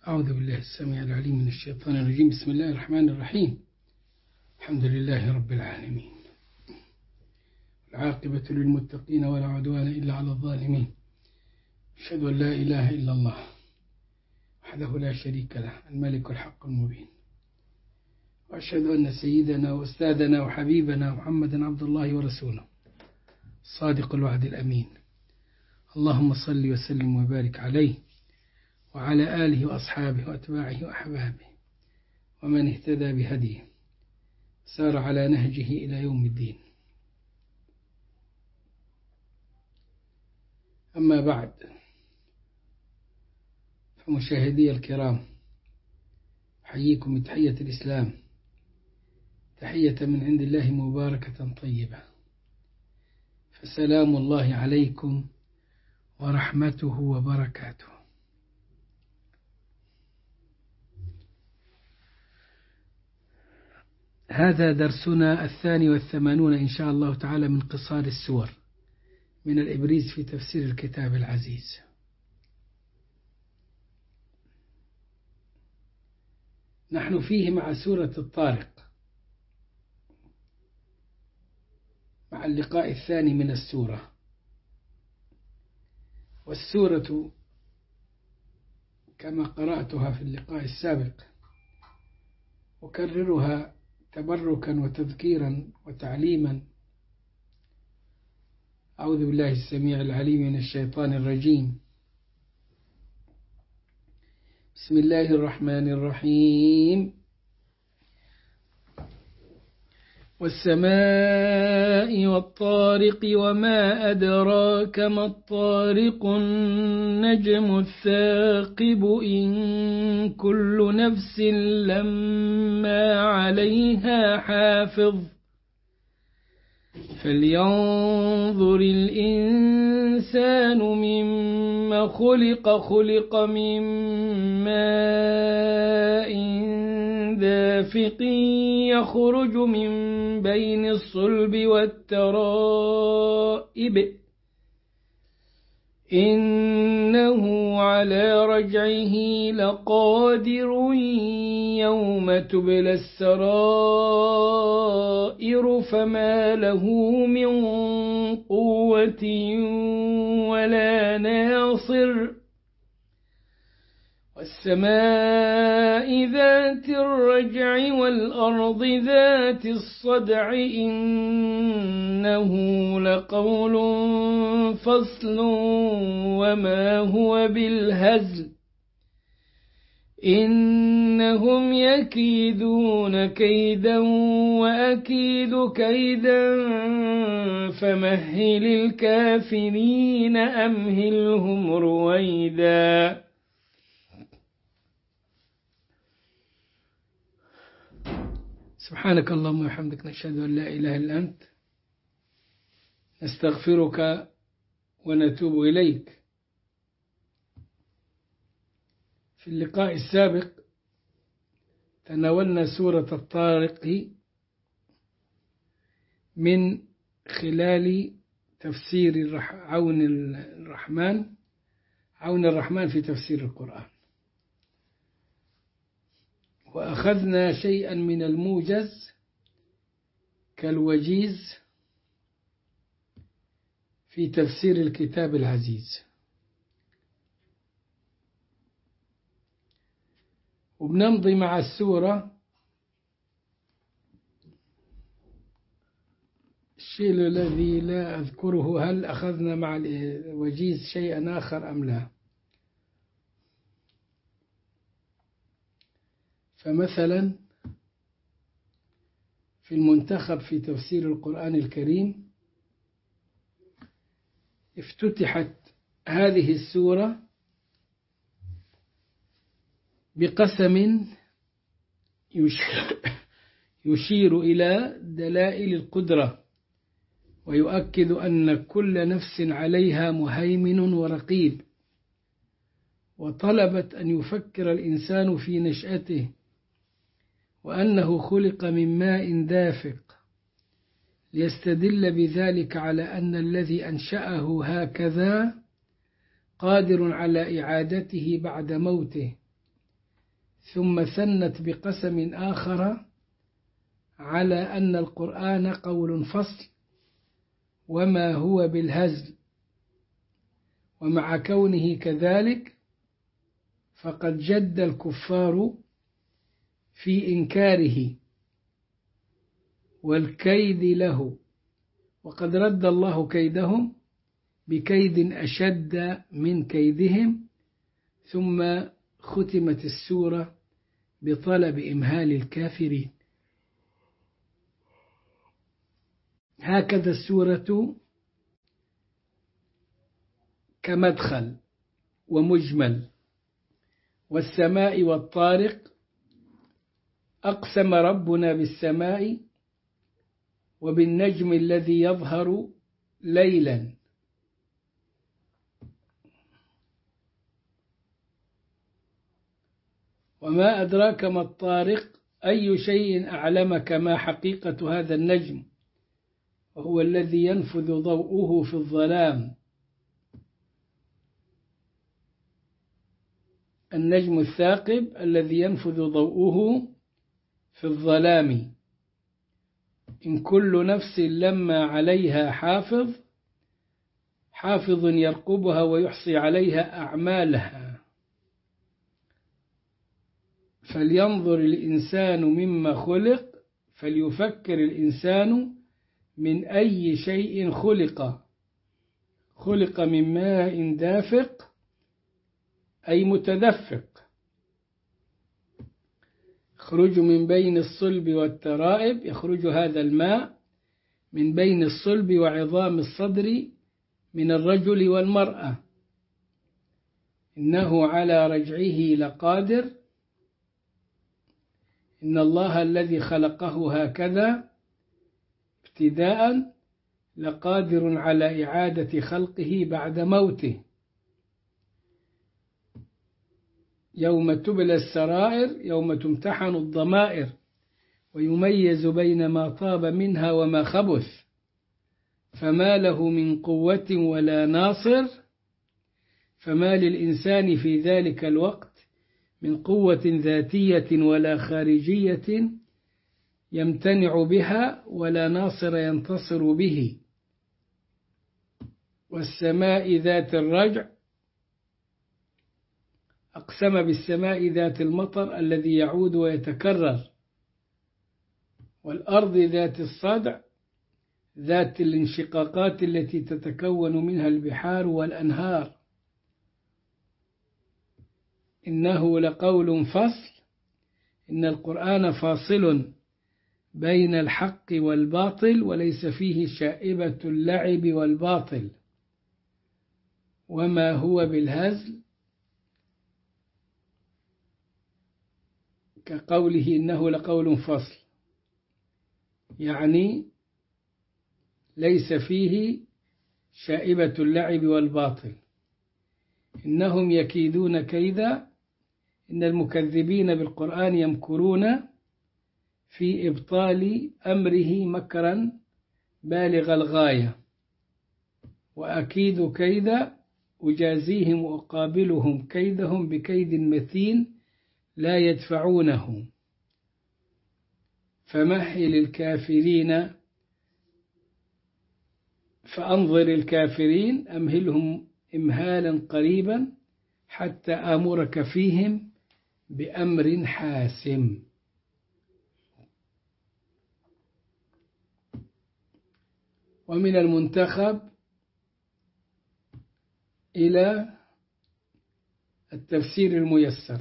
أعوذ بالله السميع العليم من الشيطان الرجيم. بسم الله الرحمن الرحيم. الحمد لله رب العالمين، العاقبة للمتقين ولا عدوان إلا على الظالمين. أشهد أن لا إله إلا الله وحده لا شريك له الملك الحق المبين، وأشهد أن سيدنا وأستاذنا وحبيبنا محمدا عبد الله ورسوله الصادق الوعد الأمين. اللهم صل وسلم وبارك عليه وعلى آله وأصحابه وأتباعه وأحبابه ومن اهتدى بهديه سار على نهجه إلى يوم الدين. أما بعد، فمشاهدي الكرام، أحييكم بتحية الإسلام، تحية من عند الله مباركة طيبة، فسلام الله عليكم ورحمته وبركاته. هذا درسنا 82 إن شاء الله تعالى من قصار السور من الإبريز في تفسير الكتاب العزيز. نحن فيه مع سورة الطارق، مع اللقاء الثاني من السورة. والسورة كما قرأتها في اللقاء السابق أكررها تبركا وتذكيرا وتعليما. أعوذ بالله السميع العليم من الشيطان الرجيم. بسم الله الرحمن الرحيم. والسماء والطارق وما أدراك ما الطارق النجم الثاقب إن كل نفس لما عليها حافظ فلينظر الإنسان مما خلق من ماء دافق يخرج من بين الصلب والترائب إنه على رجعه لقادر يوم تبلى السرائر فما له من قوة ولا ناصر. والسماء ذات الرجع والأرض ذات الصدع إنه لقول فصل وما هو بالهزل إنهم يكيدون كيدا وأكيد كيدا فمهل الكافرين أمهلهم رويدا. سبحانك اللهم وبحمدك نشهد أن لا إله إلا أنت نستغفرك ونتوب إليك. في اللقاء السابق تناولنا سورة الطارق من خلال تفسير عون الرحمن في تفسير القرآن، وأخذنا شيئا من الموجز كالوجيز في تفسير الكتاب العزيز، وبنمضي مع السورة. الشيء الذي لا أذكره هل أخذنا مع الوجيز شيئا آخر أم لا؟ فمثلا في المنتخب في تفسير القرآن الكريم افتتحت هذه السورة بقسم يشير إلى دلائل القدرة ويؤكد أن كل نفس عليها مهيمن ورقيب، وطلبت أن يفكر الإنسان في نشأته وأنه خلق من ماء دافق ليستدل بذلك على أن الذي أنشأه هكذا قادر على إعادته بعد موته ثم ثنت بقسم آخر على أن القرآن قول فصل وما هو بالهزل، ومع كونه كذلك فقد جد الكفار في إنكاره والكيد له، وقد رد الله كيدهم بكيد أشد من كيدهم. ثم ختمت السورة بطلب إمهال الكافرين. هكذا السورة كمدخل ومجمل. والسماء والطارق، أقسم ربنا بالسماء وبالنجم الذي يظهر ليلا. وما أدراك ما الطارق، أي شيء أعلمك ما حقيقة هذا النجم، وهو الذي ينفذ ضوءه في الظلام. النجم الثاقب الذي ينفذ ضوءه في الظلام. إن كل نفس لما عليها حافظ، حافظ يرقبها ويحصي عليها أعمالها. فلينظر الإنسان مما خلق، فليفكر الإنسان من أي شيء خلق. خلق من ماء دافق أي متدفق، يخرج من بين الصلب والترائب. يخرج هذا الماء من بين الصلب وعظام الصدر من الرجل والمرأة. إنه على رجعه لقادر. إن الله الذي خلقه هكذا ابتداء لقادر على إعادة خلقه بعد موته. يوم تبلى السرائر، يوم تمتحن الضمائر ويميز بين ما طاب منها وما خبث. فما له من قوة ولا ناصر. فما للإنسان في ذلك الوقت من قوة ذاتية ولا خارجية يمتنع بها، ولا ناصر ينتصر به. والسماء ذات الرجع، أقسم بالسماء ذات المطر الذي يعود ويتكرر. والأرض ذات الصدع، ذات الانشقاقات التي تتكون منها البحار والأنهار. إنه لقول فصل، إن القرآن فاصل بين الحق والباطل، وليس فيه شائبة اللعب والباطل. وما هو بالهزل، كقوله إنه لقول فصل، يعني ليس فيه شائبة اللعب والباطل. إنهم يكيدون كيدا، إن المكذبين بالقرآن يمكرون في إبطال أمره مكرا بالغ الغاية. وأكيد كيدا، أجازيهم وأقابلهم كيدهم بكيد متين لا يدفعونه. فمهل الكافرين، فأنظر الكافرين أمهلهم إمهالا قريبا حتى آمرك فيهم بأمر حاسم. ومن المنتخب إلى التفسير الميسر.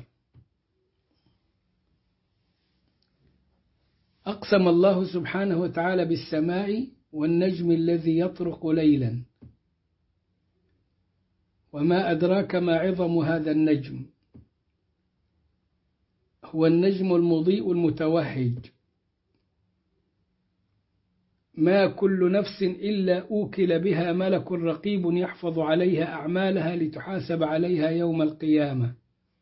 أقسم الله سبحانه وتعالى بالسماء والنجم الذي يطرق ليلا. وما أدراك ما عظم هذا النجم. هو النجم المضيء المتوهج. ما كل نفس إلا أوكل بها ملك رقيب يحفظ عليها أعمالها لتحاسب عليها يوم القيامة.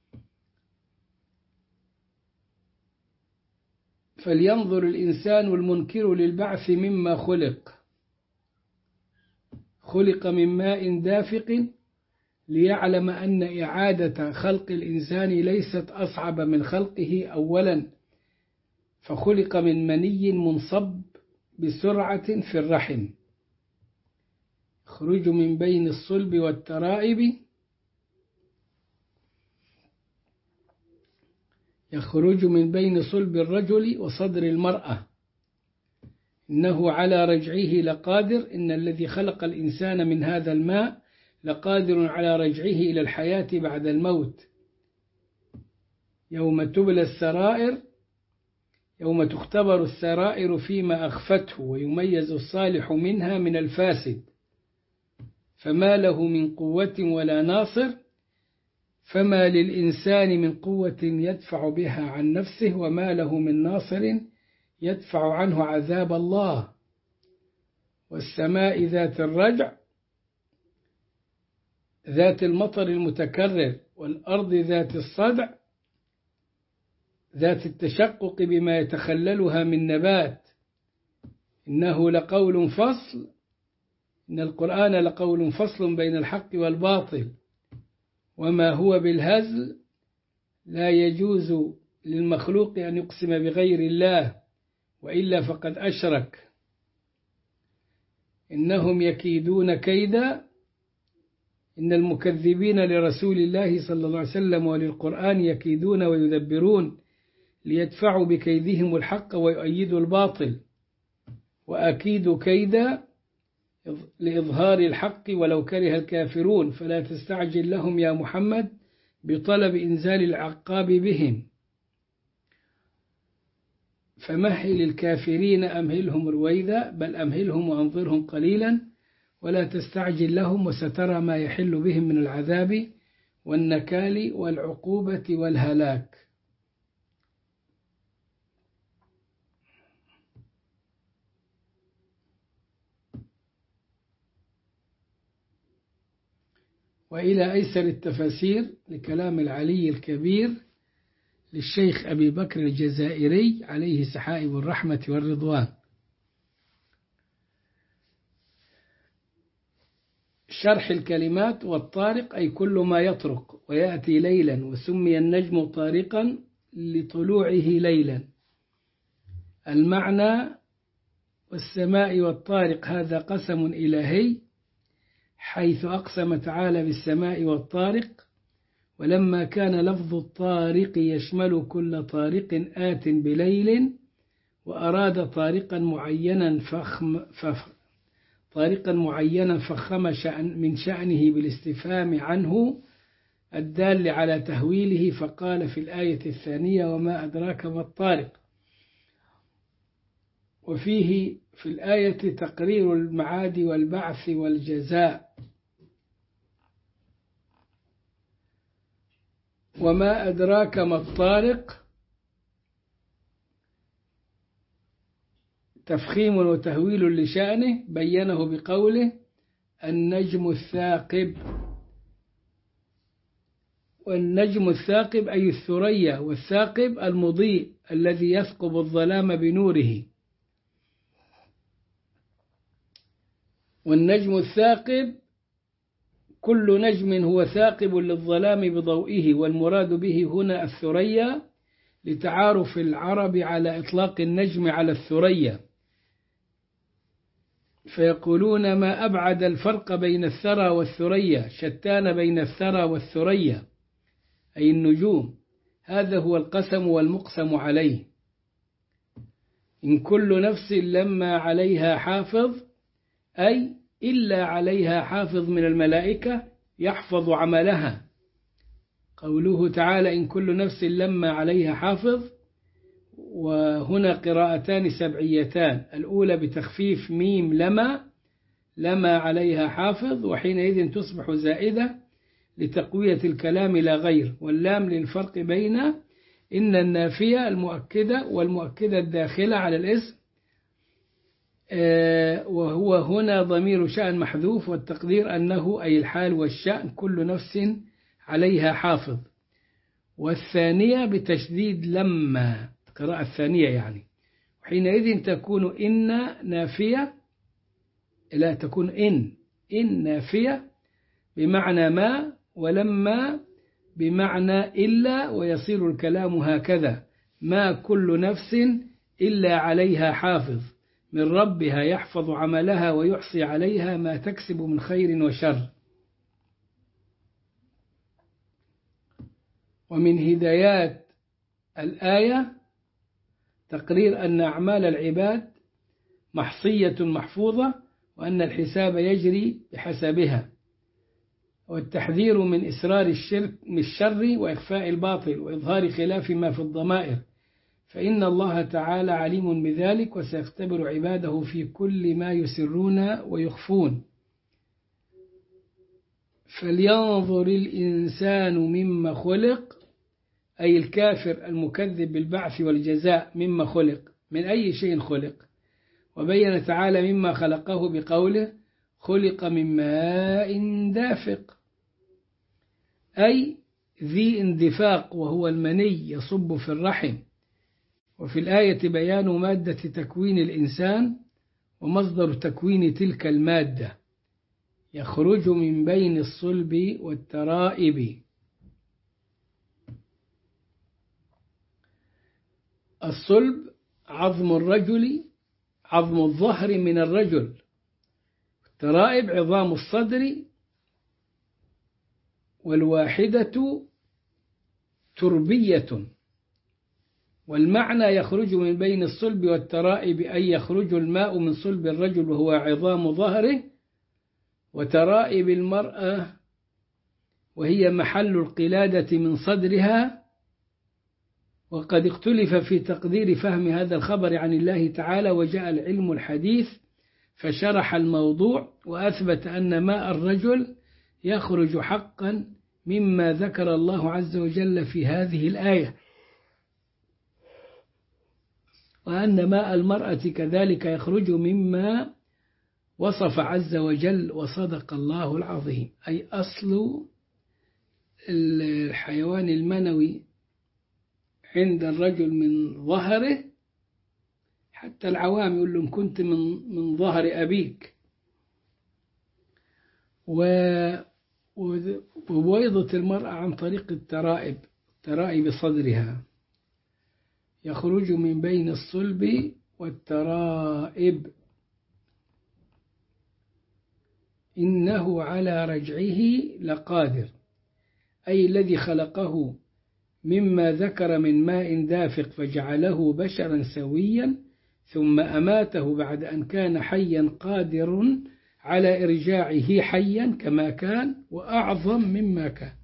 فلينظر الإنسان المنكر للبعث مما خلق. خلق من ماء دافق ليعلم أن إعادة خلق الإنسان ليست أصعب من خلقه أولا، فخلق من مني منصب بسرعة في الرحم، يخرج من بين الصلب والترائب، يخرج من بين صلب الرجل وصدر المرأة، إنه على رجعه لقادر، إن الذي خلق الإنسان من هذا الماء لقادر على رجعه إلى الحياة بعد الموت. يوم تبلى السرائر، يوم تختبر السرائر فيما أخفته، ويميز الصالح منها من الفاسد، فما له من قوة ولا ناصر، فما للإنسان من قوة يدفع بها عن نفسه، وما له من ناصر يدفع عنه عذاب الله. والسماء ذات الرجع ذات المطر المتكرر، والأرض ذات الصدع ذات التشقق بما يتخللها من نبات، إنه لقول فصل، إن القرآن لقول فصل بين الحق والباطل، وما هو بالهزل، لا يجوز للمخلوق أن يقسم بغير الله، وإلا فقد أشرك. إنهم يكيدون كيدا، إن المكذبين لرسول الله صلى الله عليه وسلم وللقرآن يكيدون ويدبرون ليدفعوا بكيدهم الحق ويؤيدوا الباطل، وأكيد كيدا لإظهار الحق ولو كره الكافرون، فلا تستعجل لهم يا محمد بطلب إنزال العقاب بهم، فمهل الكافرين أمهلهم رويدا، بل أمهلهم وأنظرهم قليلا ولا تستعجل لهم، وسترى ما يحل بهم من العذاب والنكال والعقوبة والهلاك. وإلى أيسر التفاسير لكلام العلي الكبير للشيخ أبي بكر الجزائري عليه سحائب الرحمة والرضوان. شرح الكلمات: والطارق أي كل ما يطرق ويأتي ليلا، وسمي النجم طارقا لطلوعه ليلا. المعنى: والسماء والطارق، هذا قسم إلهي، حيث أقسم تعالى بالسماء والطارق، ولما كان لفظ الطارق يشمل كل طارق آت بليل، وأراد طارقا معينا فخم من شأنه بالاستفهام عنه الدال على تهويله، فقال في الآية الثانية: وما أدراك ما الطارق. وفيه في الآية تقرير المعاد والبعث والجزاء. وما أدراك ما الطارق تفخيم وتهويل لشأنه، بينه بقوله: النجم الثاقب. والنجم الثاقب أي الثريا، والثاقب المضيء الذي يثقب الظلام بنوره. والنجم الثاقب كل نجم هو ثاقب للظلام بضوئه، والمراد به هنا الثريا، لتعارف العرب على إطلاق النجم على الثريا، فيقولون: ما أبعد الفرق بين الثرى والثريا، شتان بين الثرى والثريا، أي النجوم. هذا هو القسم والمقسم عليه. إن كل نفس لما عليها حافظ، أي إلا عليها حافظ من الملائكة يحفظ عملها. قوله تعالى: إن كل نفس لما عليها حافظ، وهنا قراءتان سبعيتان، الأولى بتخفيف ميم لما عليها حافظ، وحينئذ تصبح زائدة لتقوية الكلام لا غير، واللام للفرق بين إن النافية المؤكدة والمؤكدة الداخلة على الاسم، وهو هنا ضمير شأن محذوف، والتقدير أنه أي الحال والشأن كل نفس عليها حافظ. والثانية بتشديد لما، قراءة الثانية يعني، وحينئذ تكون إن نافية، لا تكون إن نافية بمعنى ما، ولما بمعنى إلا، ويصير الكلام هكذا: ما كل نفس إلا عليها حافظ، من ربها يحفظ عملها ويحصي عليها ما تكسب من خير وشر. ومن هدايات الآية تقرير أن أعمال العباد محصية محفوظة، وأن الحساب يجري بحسبها، والتحذير من إسرار الشر وإخفاء الباطل وإظهار خلاف ما في الضمائر، فإن الله تعالى عليم بذلك وسيختبر عباده في كل ما يسرون ويخفون. فلينظر الإنسان مما خلق، أي الكافر المكذب بالبعث والجزاء مما خلق، من أي شيء خلق. وبين تعالى مما خلقه بقوله: خلق من ماء دافق، أي ذي اندفاق، وهو المني يصب في الرحم. وفي الآية بيان مادة تكوين الإنسان ومصدر تكوين تلك المادة: يخرج من بين الصلب والترائب. الصلب عظم الرجل، عظم الظهر من الرجل، الترائب عظام الصدر، والواحدة تربية. والمعنى يخرج من بين الصلب والترائب، أي يخرج الماء من صلب الرجل وهو عظام ظهره، وترائب المرأة وهي محل القلادة من صدرها. وقد اختلف في تقدير فهم هذا الخبر عن الله تعالى، وجاء العلم الحديث فشرح الموضوع وأثبت أن ماء الرجل يخرج حقا مما ذكر الله عز وجل في هذه الآية، وأن ماء المرأة كذلك يخرج مما وصف عز وجل، وصدق الله العظيم. أي أصل الحيوان المنوي عند الرجل من ظهره، حتى العوام يقول لهم كنت من ظهر أبيك. وبويضة المرأة عن طريق الترائب، ترائب صدرها، يخرج من بين الصلب والترائب. إنه على رجعه لقادر، أي الذي خلقه مما ذكر من ماء دافق فجعله بشرا سويا، ثم أماته بعد أن كان حيا، قادر على إرجاعه حيا كما كان وأعظم مما كان.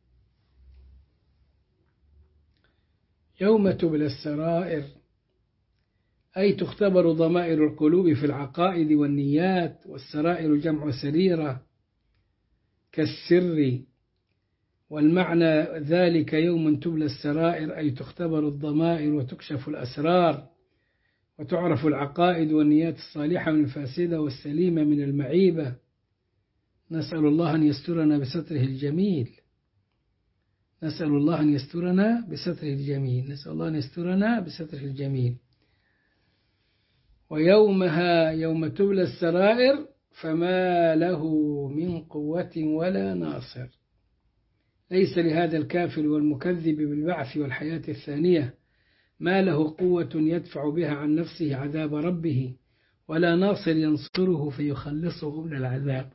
يوم تبلى السرائر، أي تختبر ضمائر القلوب في العقائد والنيات، والسرائر جمع سريرة كالسر. والمعنى ذلك يوم تبلى السرائر، أي تختبر الضمائر وتكشف الأسرار، وتعرف العقائد والنيات الصالحة من الفاسدة والسليمة من المعيبة. نسأل الله أن يسترنا بستره الجميل، نسأل الله أن يسترنا بستره الجميل، نسأل الله أن يسترنا بستره الجميل. ويومها يوم تبلى السرائر فما له من قوة ولا ناصر. ليس لهذا الكافر والمكذب بالبعث والحياة الثانية ما له قوة يدفع بها عن نفسه عذاب ربه، ولا ناصر ينصره فيخلصه من العذاب،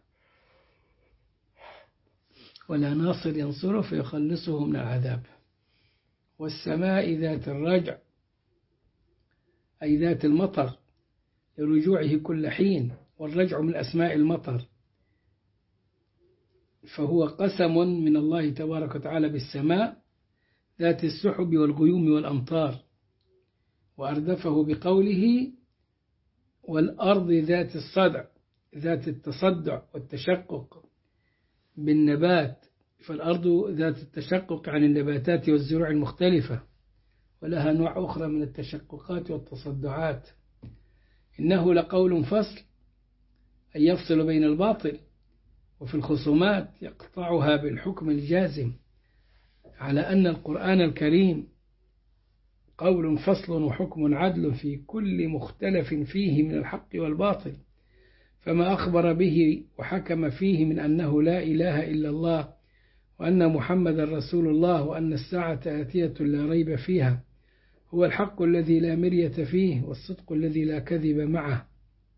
ولا ناصر ينصره فيخلصه من العذاب. والسماء ذات الرجع، أي ذات المطر لرجوعه كل حين، والرجع من أسماء المطر، فهو قسم من الله تبارك وتعالى بالسماء ذات السحب والغيوم والأمطار. وأردفه بقوله: والأرض ذات الصدع، ذات التصدع والتشقق بالنبات، فالأرض ذات التشقق عن النباتات والزروع المختلفة، ولها نوع أخرى من التشققات والتصدعات. إنه لقول فصل، أن يفصل بين الباطل، وفي الخصومات يقطعها بالحكم الجازم، على أن القرآن الكريم قول فصل وحكم عدل في كل مختلف فيه من الحق والباطل، فما أخبر به وحكم فيه من أنه لا إله إلا الله وأن محمد رسول الله وأن الساعة آتية لا ريب فيها هو الحق الذي لا مرية فيه والصدق الذي لا كذب معه.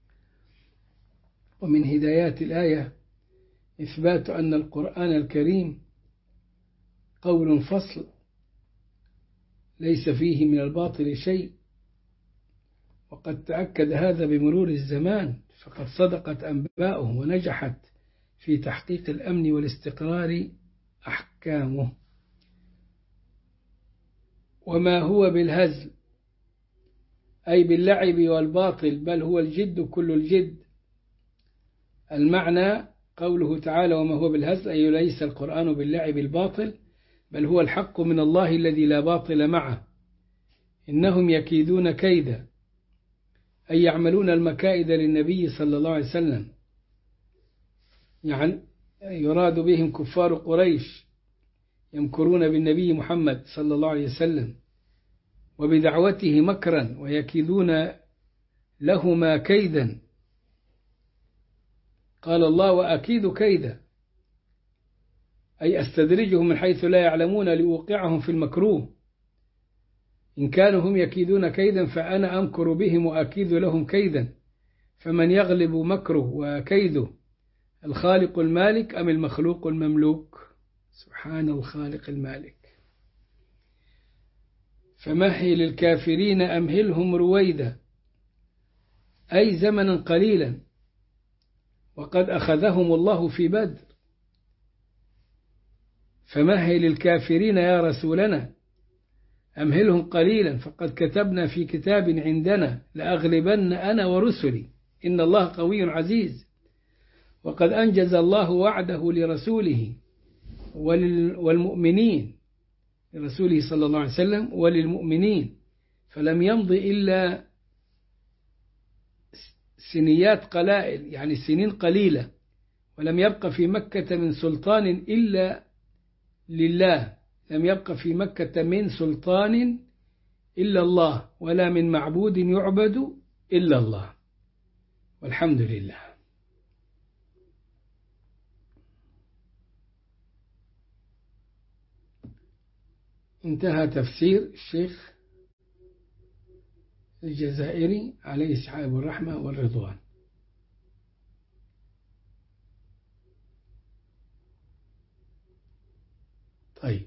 ومن هدايات الآية إثبات أن القرآن الكريم قول فصل ليس فيه من الباطل شيء، وقد تأكد هذا بمرور الزمان، فقد صدقت أنباؤه ونجحت في تحقيق الأمن والاستقرار أحكامه. وما هو بالهزل أي باللعب والباطل، بل هو الجد كل الجد. المعنى قوله تعالى وما هو بالهزل أي ليس القرآن باللعب الباطل، بل هو الحق من الله الذي لا باطل معه. إنهم يكيدون كيدا أي يعملون المكائد للنبي صلى الله عليه وسلم، يعني يراد بهم كفار قريش يمكرون بالنبي محمد صلى الله عليه وسلم وبدعوته مكرا ويكيدون لهما كيدا. قال الله وأكيد كيدا أي أستدرجهم من حيث لا يعلمون لأوقعهم في المكروه. إن كانوا هم يكيدون كيدا فأنا أمكر بهم وأكيد لهم كيدا، فمن يغلب مكره وكيده الخالق المالك أم المخلوق المملوك؟ سبحان الخالق المالك. فمهل الكافرين أمهلهم رويدا أي زمنا قليلا، وقد أخذهم الله في بدر. فمهل الكافرين يا رسولنا أمهلهم قليلا، فقد كتبنا في كتاب عندنا لأغلبن أنا ورسلي إن الله قوي عزيز. وقد أنجز الله وعده لرسوله والمؤمنين، لرسوله صلى الله عليه وسلم وللمؤمنين، فلم يمض إلا سنيات قلائل، يعني سنين قليلة، ولم يبق في مكة من سلطان إلا لله، لم يبق في مكة من سلطان إلا الله، ولا من معبود يعبد إلا الله، والحمد لله. انتهى تفسير الشيخ الجزائري عليه سحاب الرحمة والرضوان. طيب،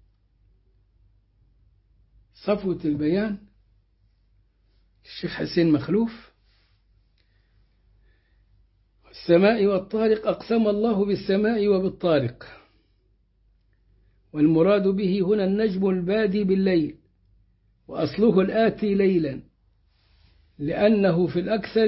صفوة البيان الشيخ حسين مخلوف. السماء والطارق أقسم الله بالسماء وبالطارق، والمراد به هنا النجم البادي بالليل، وأصله الآتي ليلا، لأنه في الأكثر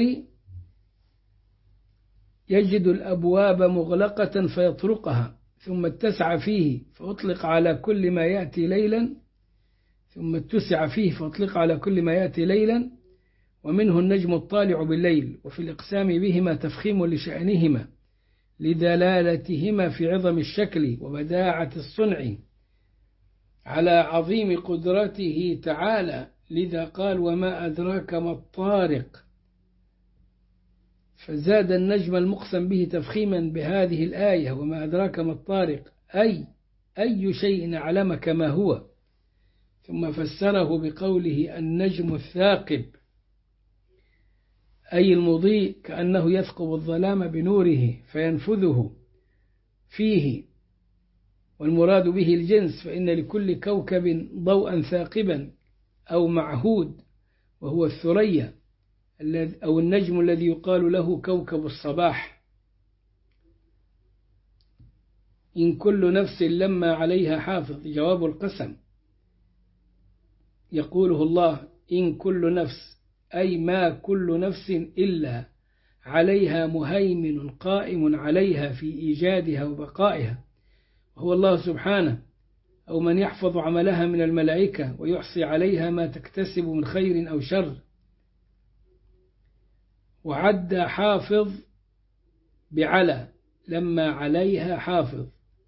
يجد الأبواب مغلقة فيطرقها، ثم اتسع فيه فأطلق على كل ما يأتي ليلا، ثم اتسع فيه فأطلق على كل ما يأتي ليلا، ومنه النجم الطالع بالليل. وفي الإقسام بهما تفخيم لشأنهما لدلالتهما في عظم الشكل وبداعة الصنع على عظيم قدرته تعالى، لذا قال وما أدراك ما الطارق، فزاد النجم المقسم به تفخيما بهذه الآية وما أدراك ما الطارق أي شيء أعلمك ما هو، ثم فسره بقوله النجم الثاقب أي المضيء، كأنه يثقب الظلام بنوره فينفذه فيه، والمراد به الجنس، فإن لكل كوكب ضوءا ثاقبا أو معهود، وهو الثريا أو النجم الذي يقال له كوكب الصباح. إن كل نفس لما عليها حافظ، جواب القسم، يقوله الله إن كل نفس أي ما كل نفس إلا عليها مهيمن قائم عليها في إيجادها وبقائها، وهو الله سبحانه، أو من يحفظ عملها من الملائكة ويحصي عليها ما تكتسب من خير أو شر. وعد حافظ بعلى لما عليها حافظ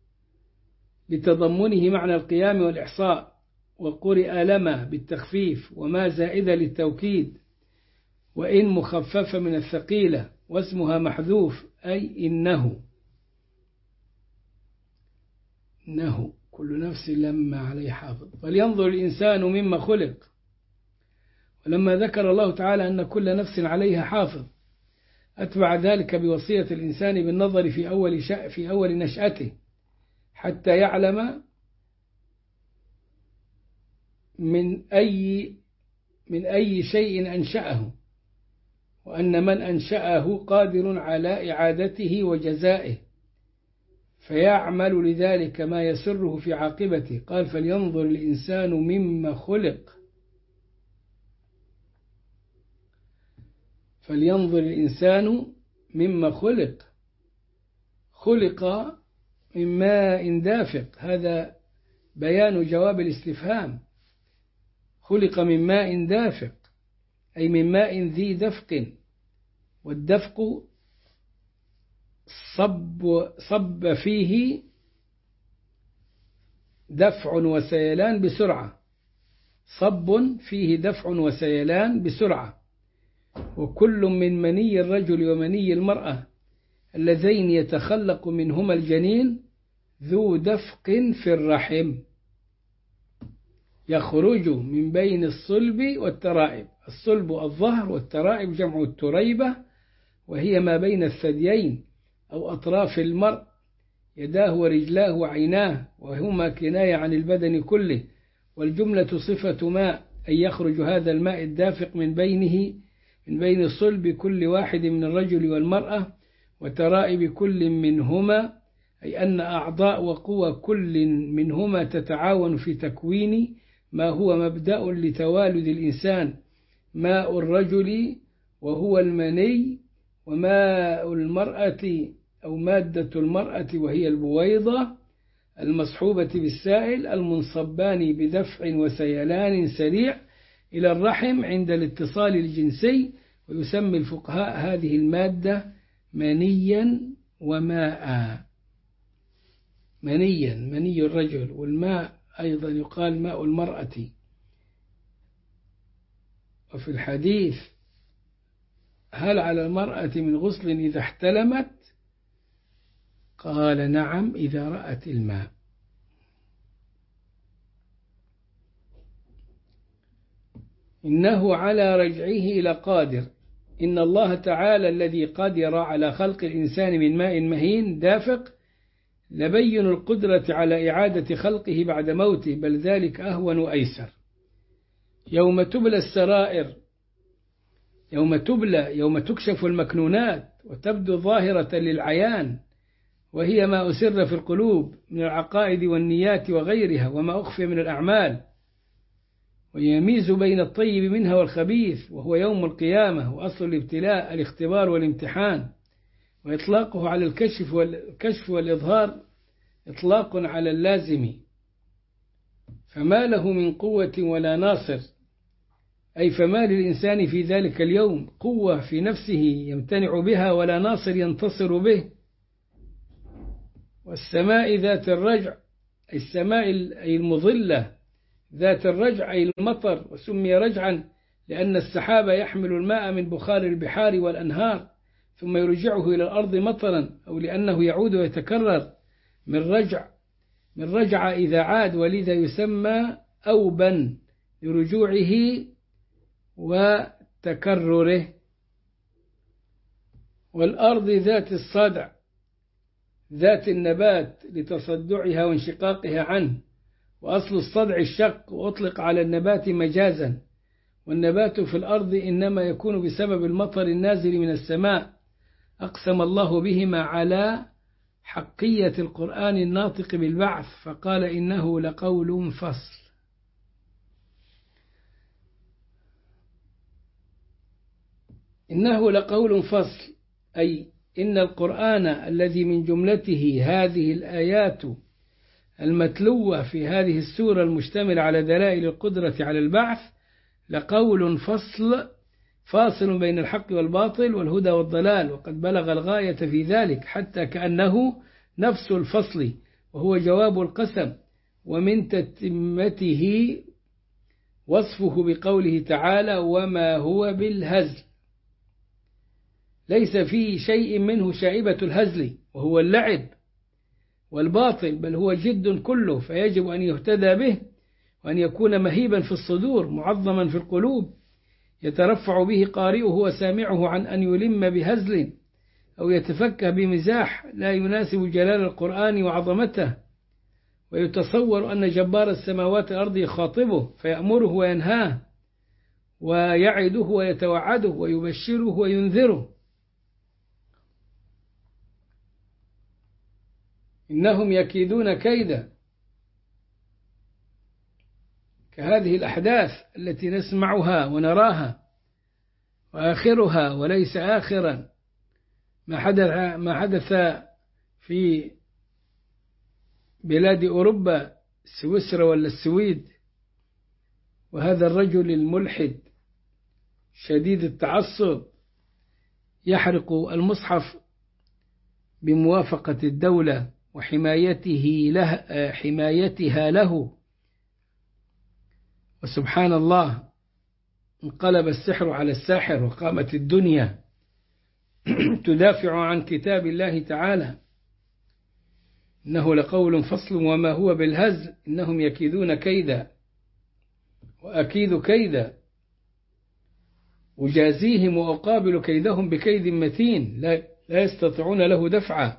لتضمنه معنى القيام والإحصاء، وقرئ لما بالتخفيف وما زائدة للتوكيد، وإن مخففة من الثقيلة، واسمها محذوف أي إنه كل نفس لما عليه حافظ. فلينظر الإنسان مما خلق. ولما ذكر الله تعالى أن كل نفس عليها حافظ أتبع ذلك بوصية الإنسان بالنظر في أول نشأته حتى يعلم من أي شيء أنشأه، وأن من أنشأه قادر على إعادته وجزائه، فيعمل لذلك ما يسره في عاقبته. قال فلينظر الإنسان مما خلق. فلينظر الإنسان مما خلق. خلق من ماء دافق، هذا بيان جواب الاستفهام. خلق من ماء دافق أي من ماء ذي دفق، والدفق صب فيه دفع وسيلان بسرعة. صب فيه دفع وسيلان بسرعة. وكل من مني الرجل ومني المرأة اللذين يتخلق منهما الجنين ذو دفق في الرحم يخرج من بين الصلب والترائب. الصلب الظهر، والترائب جمع التريبة، وهي ما بين الثديين أو أطراف المرء، يداه ورجلاه وعيناه، وهما كناية عن البدن كله. والجملة صفة ماء، أي يخرج هذا الماء الدافق من بين صلب كل واحد من الرجل والمرأة وترائب كل منهما، أي أن أعضاء وقوى كل منهما تتعاون في تكوين ما هو مبدأ لتوالد الإنسان. ماء الرجل وهو المني، وماء المرأة أو مادة المرأة وهي البويضة المصحوبة بالسائل، المنصبان بدفع وسيلان سريع إلى الرحم عند الاتصال الجنسي. ويسمي الفقهاء هذه المادة منيا وماء. مني الرجل، والماء أيضا يقال ماء المرأة. وفي الحديث هل على المرأة من غسل إذا احتلمت؟ قال نعم إذا رأت الماء. إنه على رجعه لقادر. إن الله تعالى الذي قدر على خلق الإنسان من ماء مهين دافق لبين القدرة على إعادة خلقه بعد موته، بل ذلك أهون وأيسر. يوم تبلى السرائر، يوم تكشف المكنونات وتبدو ظاهرة للعيان، وهي ما أسر في القلوب من العقائد والنيات وغيرها، وما أخفي من الأعمال، ويميز بين الطيب منها والخبيث، وهو يوم القيامة. وأصل الابتلاء الاختبار والامتحان، وإطلاقه على الكشف والإظهار إطلاق على اللازم. فما له من قوة ولا ناصر، أي فما للإنسان في ذلك اليوم قوة في نفسه يمتنع بها، ولا ناصر ينتصر به. والسماء ذات الرجع، أي السماء أي المظلة ذات الرجع أي المطر، وسمي رجعا لأن السحاب يحمل الماء من بخار البحار والأنهار ثم يرجعه إلى الأرض مطرا، أو لأنه يعود ويتكرر من رجع إذا عاد، ولذا يسمى أوبا لرجوعه وتكرره. والأرض ذات الصدع ذات النبات لتصدعها وانشقاقها عنه، وأصل الصدع الشق، وأطلق على النبات مجازا. والنبات في الأرض إنما يكون بسبب المطر النازل من السماء. أقسم الله بهما على حقية القرآن الناطق بالبعث، فقال إنه لقول فصل. إنه لقول فصل، أي إن القرآن الذي من جملته هذه الآيات المتلوة في هذه السورة المشتمل على دلائل القدرة على البعث لقول فاصل بين الحق والباطل والهدى والضلال، وقد بلغ الغاية في ذلك حتى كأنه نفس الفصل، وهو جواب القسم. ومن تتمته وصفه بقوله تعالى وما هو بالهزل، ليس فيه شيء منه شائبة الهزل وهو اللعب والباطل، بل هو جد كله، فيجب أن يهتدى به وأن يكون مهيبا في الصدور معظما في القلوب، يترفع به قارئه وسامعه عن أن يلم بهزل أو يتفكه بمزاح لا يناسب جلال القرآن وعظمته، ويتصور أن جبار السماوات والأرض يخاطبه فيأمره وينهاه ويعده ويتوعده ويبشره وينذره. إنهم يكيدون كيدا، كهذه الأحداث التي نسمعها ونراها، وآخرها وليس آخرا ما حدث في بلاد أوروبا، سويسرا ولا السويد، وهذا الرجل الملحد شديد التعصب يحرق المصحف بموافقة الدولة حمايتها له، وسبحان الله انقلب السحر على الساحر، وقامت الدنيا تدافع عن كتاب الله تعالى. إنه لقول فصل وما هو بالهزل إنهم يكيدون كيدا وأكيد كيدا، أجازيهم وأقابل كيدهم بكيد متين لا يستطيعون له دفعا،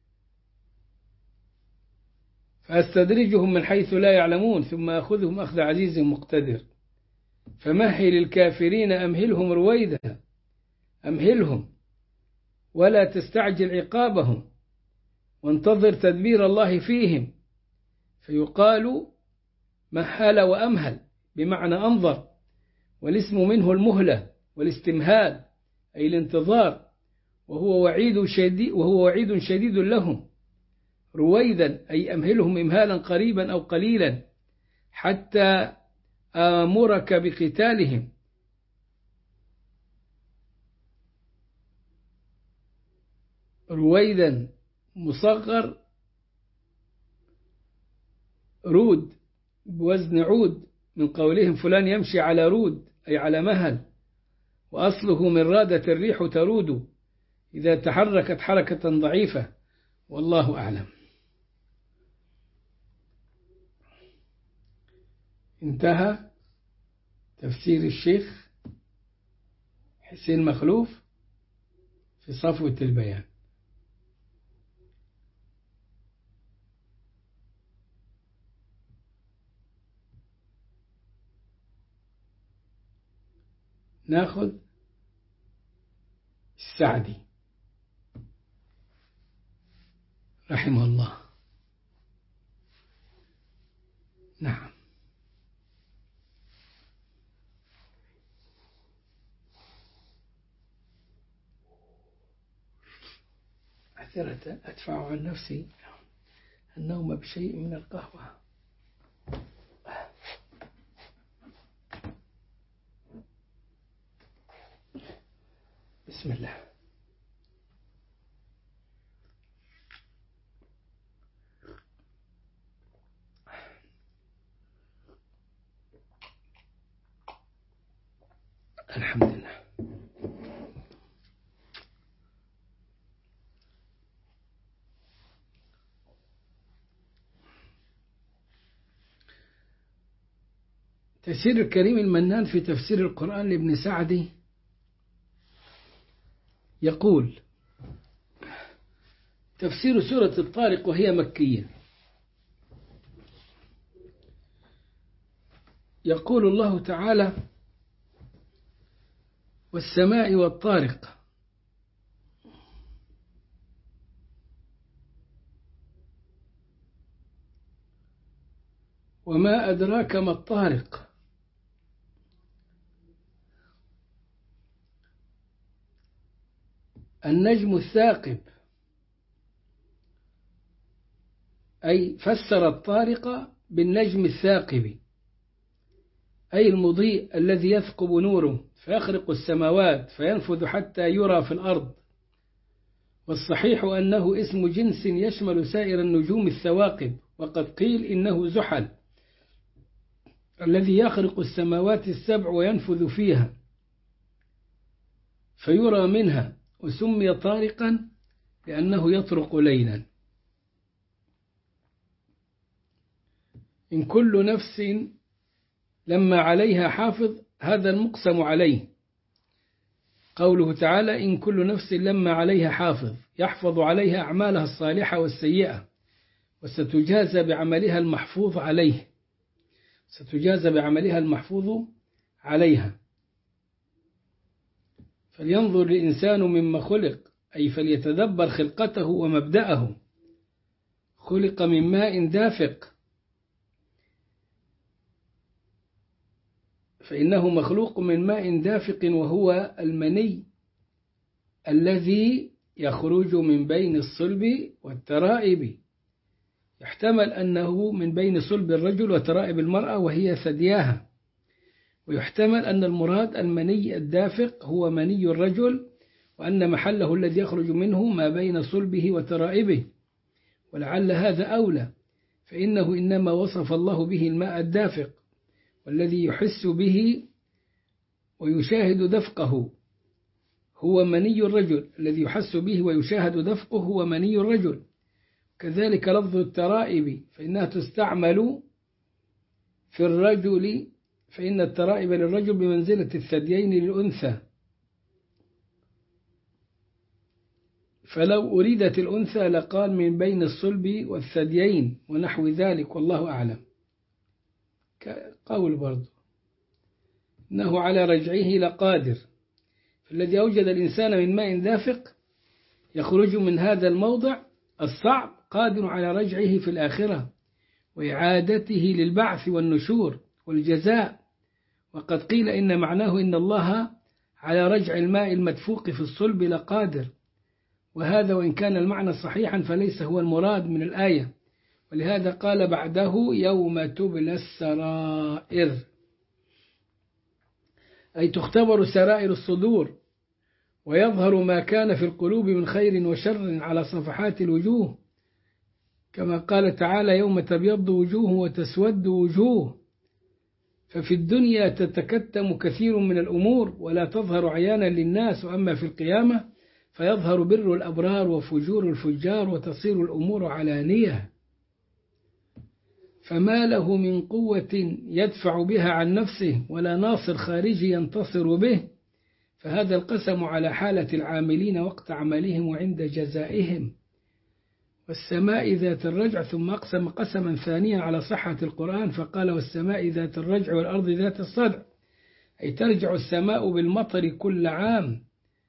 فأستدرجهم من حيث لا يعلمون ثم أخذهم أخذ عزيز مقتدر. فمهل الكافرين أمهلهم رويدا، أمهلهم ولا تستعجل عقابهم، وانتظر تدبير الله فيهم. فيقال مهل وأمهل بمعنى أنظر، والاسم منه المهلة والاستمهال أي الانتظار، وهو وعيد شديد لهم. رويدا أي أمهلهم إمهالا قريبا أو قليلا حتى آمرك بقتالهم. رويدا مصغر رود بوزن عود، من قولهم فلان يمشي على رود أي على مهل، وأصله من رادة الريح ترود إذا تحركت حركة ضعيفة، والله أعلم. انتهى تفسير الشيخ حسين مخلوف في صفوة البيان. ناخذ السعدي رحمه الله. نعم. عثرة أدفع عن نفسي النوم بشيء من القهوة. بسم الله. الحمد لله. تفسير الكريم المنان في تفسير القرآن لابن سعدي يقول: تفسير سورة الطارق وهي مكية. يقول الله تعالى: والسماء والطارق. وما أدراك ما الطارق. النجم الثاقب، أي فسر الطارق بالنجم الثاقب، أي المضيء الذي يثقب نوره فيخرق السماوات فينفذ حتى يرى في الأرض. والصحيح أنه اسم جنس يشمل سائر النجوم الثواقب، وقد قيل إنه زحل الذي يخرق السماوات السبع وينفذ فيها فيرى منها، وسمي طارقا لأنه يطرق ليلا. إن كل نفس لما عليها حافظ، هذا المقسم عليه. قوله تعالى: إن كل نفس لما عليها حافظ، يحفظ عليها أعمالها الصالحة والسيئة، وستجازى بعملها المحفوظ عليه، ستجازى بعملها المحفوظ عليها. فلينظر الإنسان مما خلق، أي فليتدبر خلقته ومبدأه. خلق من ماء دافق، فإنه مخلوق من ماء دافق، وهو المني الذي يخرج من بين الصلب والترائب. يحتمل أنه من بين صلب الرجل وترائب المرأة وهي ثدياها، ويحتمل أن المراد المني الدافق هو مني الرجل، وأن محله الذي يخرج منه ما بين صلبه وترائبه. ولعل هذا أولى، فإنه إنما وصف الله به الماء الدافق، والذي يحس به ويشاهد دفقه هو مني الرجل، الذي يحس به ويشاهد دفقه هو مني الرجل. كذلك لفظ الترائب، فإنها تستعمل في الرجل، فإن الترائب للرجل بمنزلة الثديين للأنثى، فلو أريدت الأنثى لقال من بين الصلب والثديين ونحو ذلك، والله أعلم. قول برضو: إنه على رجعه لقادر. فالذي أوجد الإنسان من ماء دافق يخرج من هذا الموضع الصعب قادر على رجعه في الآخرة وإعادته للبعث والنشور والجزاء. وقد قيل إن معناه إن الله على رجع الماء المدفوق في الصلب لقادر، وهذا وإن كان المعنى صحيحا فليس هو المراد من الآية، ولهذا قال بعده: يوم تبلى السرائر، أي تختبر سرائر الصدور، ويظهر ما كان في القلوب من خير وشر على صفحات الوجوه، كما قال تعالى: يوم تبيض وجوه وتسود وجوه. ففي الدنيا تتكتم كثير من الأمور ولا تظهر عيانا للناس، وأما في القيامة فيظهر بر الأبرار وفجور الفجار، وتصير الأمور علانية، فما له من قوة يدفع بها عن نفسه ولا ناصر خارجي ينتصر به. فهذا القسم على حالة العاملين وقت عملهم وعند جزائهم. والسماء ذات الرجع، ثم أقسم قسما ثانيا على صحة القرآن فقال: والسماء ذات الرجع والأرض ذات الصدع، أي ترجع السماء بالمطر كل عام،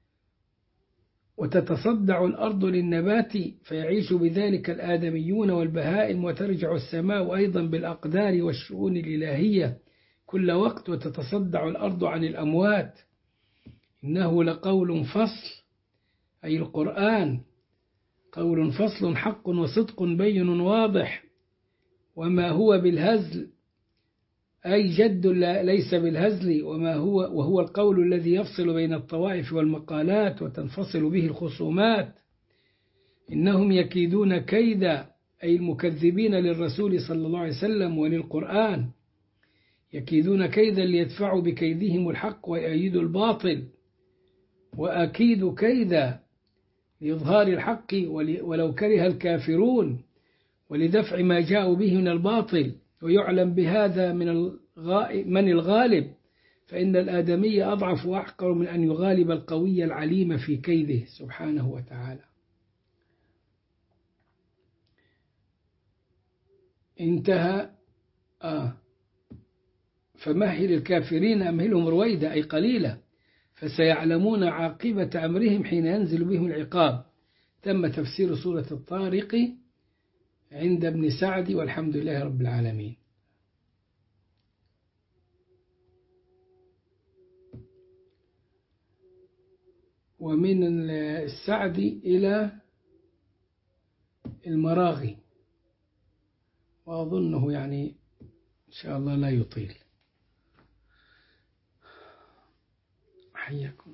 وتتصدع الأرض للنبات فيعيش بذلك الآدميون والبهائم، وترجع السماء أيضا بالأقدار والشؤون الإلهية كل وقت، وتتصدع الأرض عن الأموات. إنه لقول فصل، أي القرآن قول فصل حق وصدق بين واضح، وما هو بالهزل، أي جد ليس بالهزل، وهو القول الذي يفصل بين الطوائف والمقالات وتنفصل به الخصومات. إنهم يكيدون كيدا، أي المكذبين للرسول صلى الله عليه وسلم وللقرآن، يكيدون كيدا ليدفعوا بكيدهم الحق ويؤيدوا الباطل، وأكيد كيدا لإظهار الحق ولو كره الكافرون، ولدفع ما جاءوا به من الباطل. ويعلم بهذا من الغالب، فإن الآدمي أضعف وأحقر من أن يغالب القوي العليم في كيده سبحانه وتعالى. انتهى. فمهل الكافرين أمهلهم رويدا، أي قليلا، فسيعلمون عاقبة أمرهم حين ينزل بهم العقاب. تم تفسير سورة الطارق عند ابن سعد، والحمد لله رب العالمين. ومن السعد إلى المراغي، وأظنه يعني إن شاء الله لا يطيل. حياكم.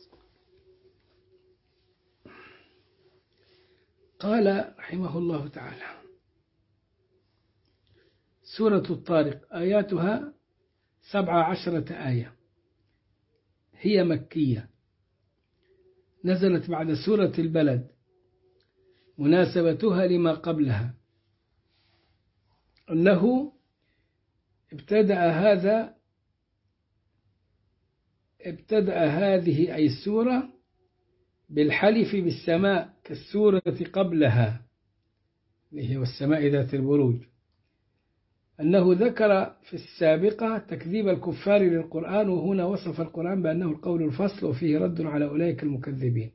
قال رحمه الله تعالى: سورة الطارق آياتها 17 آية، هي مكية، نزلت بعد سورة البلد، مناسبتها لما قبلها أنه ابتدأ هذه أي السورة بالحلف بالسماء كالسورة قبلها اللي هي والسماء ذات البروج، أنه ذكر في السابقة تكذيب الكفار للقرآن، وهنا وصف القرآن بأنه القول الفصل وفيه رد على أولئك المكذبين.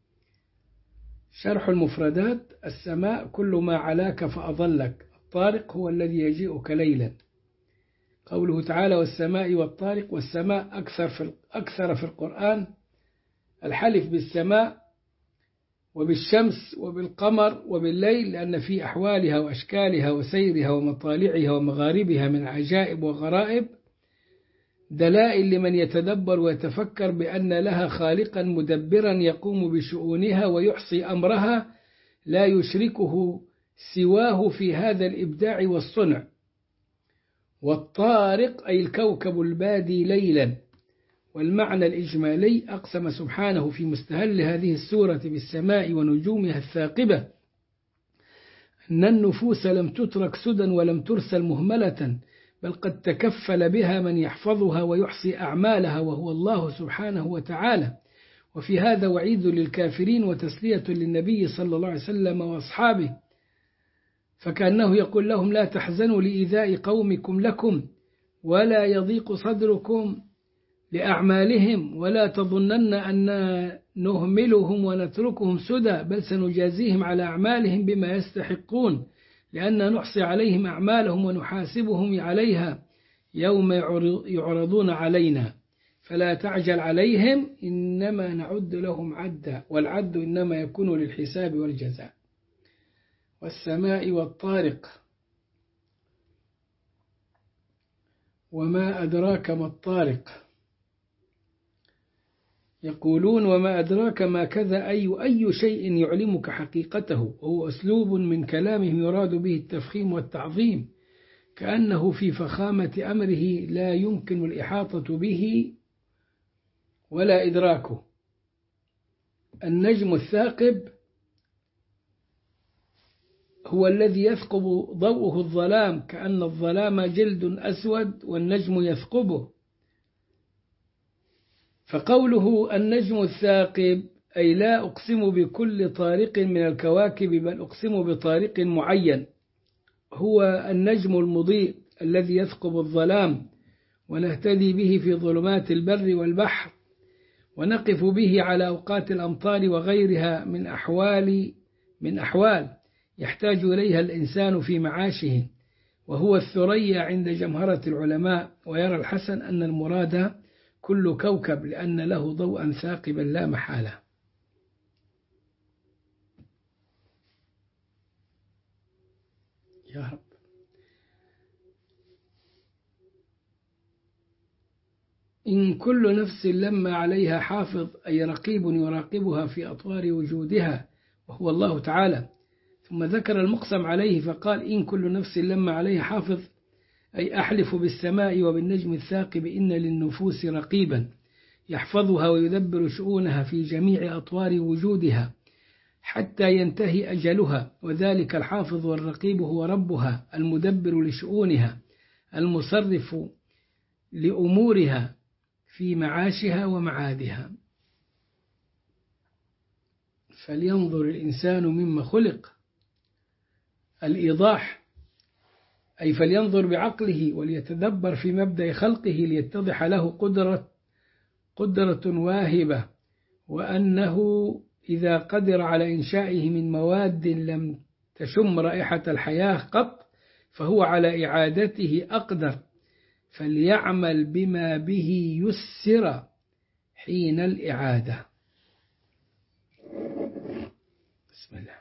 شرح المفردات: السماء كل ما علاك فأضلك، الطارق هو الذي يجيئك ليلا. قوله تعالى والسماء والطارق، والسماء أكثر في القرآن الحلف بالسماء وبالشمس وبالقمر وبالليل، لأن في أحوالها وأشكالها وسيرها ومطالعها ومغاربها من عجائب وغرائب دلائل لمن يتدبر ويتفكر بأن لها خالقا مدبرا يقوم بشؤونها ويحصي أمرها لا يشركه سواه في هذا الإبداع والصنع. والطارق أي الكوكب البادي ليلا. والمعنى الإجمالي: أقسم سبحانه في مستهل هذه السورة بالسماء ونجومها الثاقبة أن النفوس لم تترك سدى ولم ترسل مهملة، بل قد تكفل بها من يحفظها ويحصي أعمالها وهو الله سبحانه وتعالى. وفي هذا وعيد للكافرين وتسلية للنبي صلى الله عليه وسلم وأصحابه، فكأنه يقول لهم: لا تحزنوا لإيذاء قومكم لكم، ولا يضيق صدركم لأعمالهم، ولا تظنن أن نهملهم ونتركهم سدى، بل سنجازيهم على أعمالهم بما يستحقون، لأن نحصي عليهم أعمالهم ونحاسبهم عليها يوم يعرضون علينا، فلا تعجل عليهم إنما نعد لهم عدا، والعد إنما يكون للحساب والجزاء. والسماء والطارق. وما أدراك ما الطارق؟ يقولون: وما أدراك ما كذا، أي شيء يعلمك حقيقته، وهو أسلوب من كلامهم يراد به التفخيم والتعظيم، كأنه في فخامة أمره لا يمكن الإحاطة به ولا إدراكه. النجم الثاقب هو الذي يثقب ضوءه الظلام، كأن الظلام جلد أسود والنجم يثقبه. فقوله النجم الثاقب أي لا أقسم بكل طارق من الكواكب، بل أقسم بطارق معين هو النجم المضيء الذي يثقب الظلام، ونهتدي به في ظلمات البر والبحر، ونقف به على أوقات الأمطار وغيرها من أحوال يحتاج إليها الإنسان في معاشه، وهو الثريا عند جمهرة العلماء. ويرى الحسن أن المراد كل كوكب، لأن له ضوءا ثاقبا لا محالة. يا رب. إن كل نفس لما عليها حافظ، أي رقيب يراقبها في أطوار وجودها، وهو الله تعالى. ثم ذكر المقسم عليه فقال: إن كل نفس لما عليها حافظ، أي أحلف بالسماء وبالنجم الثاقب إن للنفوس رقيبا يحفظها ويدبر شؤونها في جميع أطوار وجودها حتى ينتهي أجلها، وذلك الحافظ والرقيب هو ربها المدبر لشؤونها المصرف لأمورها في معاشها ومعادها. فلينظر الإنسان مما خلق. الإيضاح أي فلينظر بعقله وليتدبر في مبدأ خلقه ليتضح له قدرة واهبة، وأنه إذا قدر على إنشائه من مواد لم تشم رائحة الحياة قط فهو على إعادته أقدر، فليعمل بما به يسر حين الإعادة. بسم الله.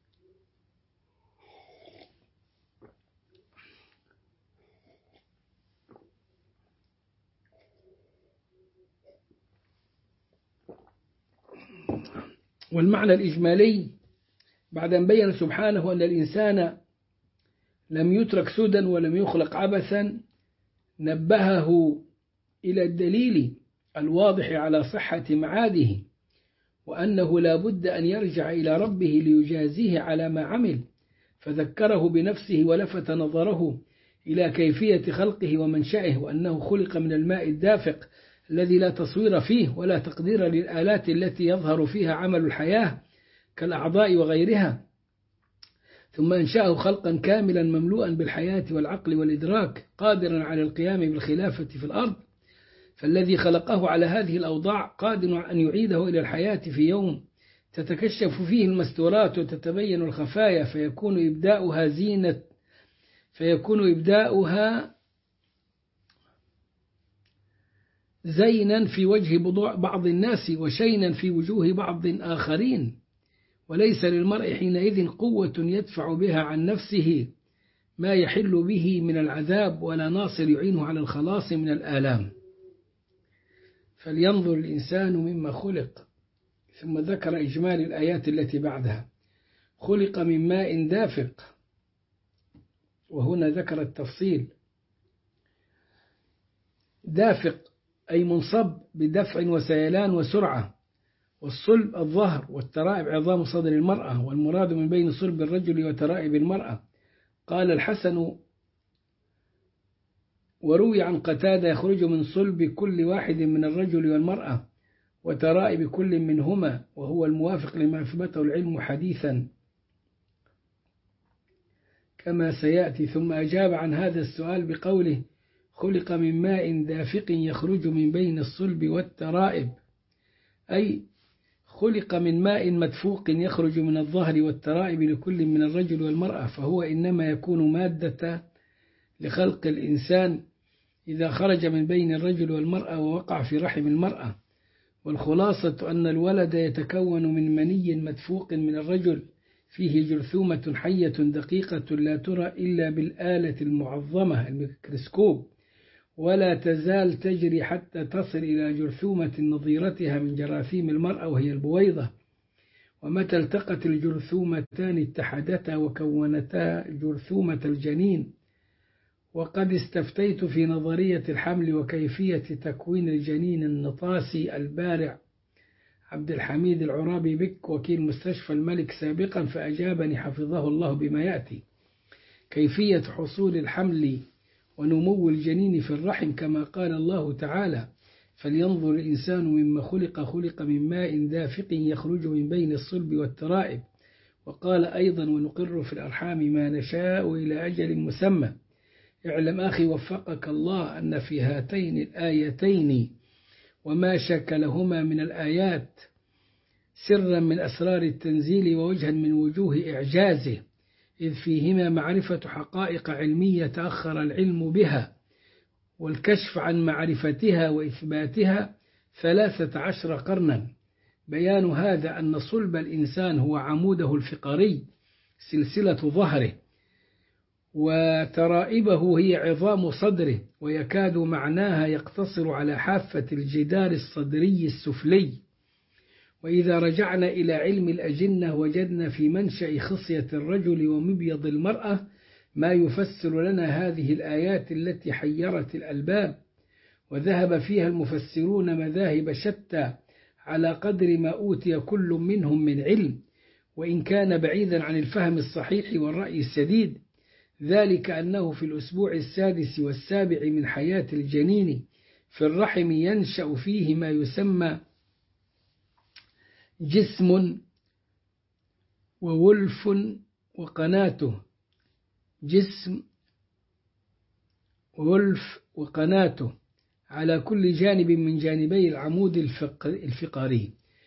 والمعنى الإجمالي بعد أن بين سبحانه أن الإنسان لم يترك سدى ولم يخلق عبثا، نبهه إلى الدليل الواضح على صحة معاده، وأنه لا بد أن يرجع إلى ربه ليجازيه على ما عمل، فذكره بنفسه ولفت نظره إلى كيفية خلقه ومنشأه، وأنه خلق من الماء الدافق الذي لا تصوير فيه ولا تقدير للآلات التي يظهر فيها عمل الحياة كالأعضاء وغيرها، ثم أنشأه خلقا كاملا مملوءا بالحياة والعقل والإدراك قادرا على القيام بالخلافة في الأرض. فالذي خلقه على هذه الأوضاع قادر أن يعيده إلى الحياة في يوم تتكشف فيه المستورات وتتبين الخفايا، فيكون إبداؤها زينا في وجه بعض الناس وشينا في وجوه بعض آخرين، وليس للمرء حينئذ قوة يدفع بها عن نفسه ما يحل به من العذاب، ولا ناصر يعينه على الخلاص من الآلام. فلينظر الإنسان مما خلق. ثم ذكر إجمال الآيات التي بعدها: خلق من ماء دافق، وهنا ذكر التفصيل. دافق أي منصب بدفع وسيلان وسرعة، والصلب الظهر، والترائب عظام صدر المرأة، والمراد من بين صلب الرجل وترائب المرأة. قال الحسن: وروي عن قتادة: يخرج من صلب كل واحد من الرجل والمرأة وترائب كل منهما، وهو الموافق لما أثبته العلم حديثا كما سيأتي. ثم أجاب عن هذا السؤال بقوله: خلق من ماء دافق يخرج من بين الصلب والترائب، أي خلق من ماء مدفوق يخرج من الظهر والترائب لكل من الرجل والمرأة، فهو إنما يكون مادة لخلق الإنسان إذا خرج من بين الرجل والمرأة ووقع في رحم المرأة. والخلاصة أن الولد يتكون من مني مدفوق من الرجل فيه جرثومة حية دقيقة لا ترى إلا بالآلة المعظمة الميكروسكوب، ولا تزال تجري حتى تصل إلى جرثومة نظيرتها من جراثيم المرأة وهي البويضة. ومتى التقت الجرثومتان اتحدتا وكونتا جرثومة الجنين. وقد استفتيت في نظرية الحمل وكيفية تكوين الجنين النطاسي البارع عبد الحميد العرابي بك وكيل مستشفى الملك سابقا، فأجابني حفظه الله بما يأتي: كيفية حصول الحمل ونمو الجنين في الرحم كما قال الله تعالى: فلينظر الإنسان مما خلق من ماء دافق يخرج من بين الصلب والترائب. وقال أيضا: ونقر في الأرحام ما نشاء إلى أجل مسمى. اعلم أخي وفقك الله أن في هاتين الآيتين وما شكلهما من الآيات سرا من أسرار التنزيل ووجها من وجوه إعجازه، إذ فيهما معرفة حقائق علمية تأخر العلم بها، والكشف عن معرفتها وإثباتها 13 قرنا. بيان هذا أن صلب الإنسان هو عموده الفقري سلسلة ظهره، وترائبه هي عظام صدره، ويكاد معناها يقتصر على حافة الجدار الصدري السفلي. وإذا رجعنا إلى علم الأجنة وجدنا في منشأ خصية الرجل ومبيض المرأة ما يفسر لنا هذه الآيات التي حيرت الألباب، وذهب فيها المفسرون مذاهب شتى على قدر ما أوتي كل منهم من علم، وإن كان بعيدا عن الفهم الصحيح والرأي السديد. ذلك أنه في الأسبوع 6 و7 من حياة الجنين في الرحم ينشأ فيه ما يسمى جسم وولف وقناته. جسم وولف وقناته على كل جانب من جانبي العمود الفقري،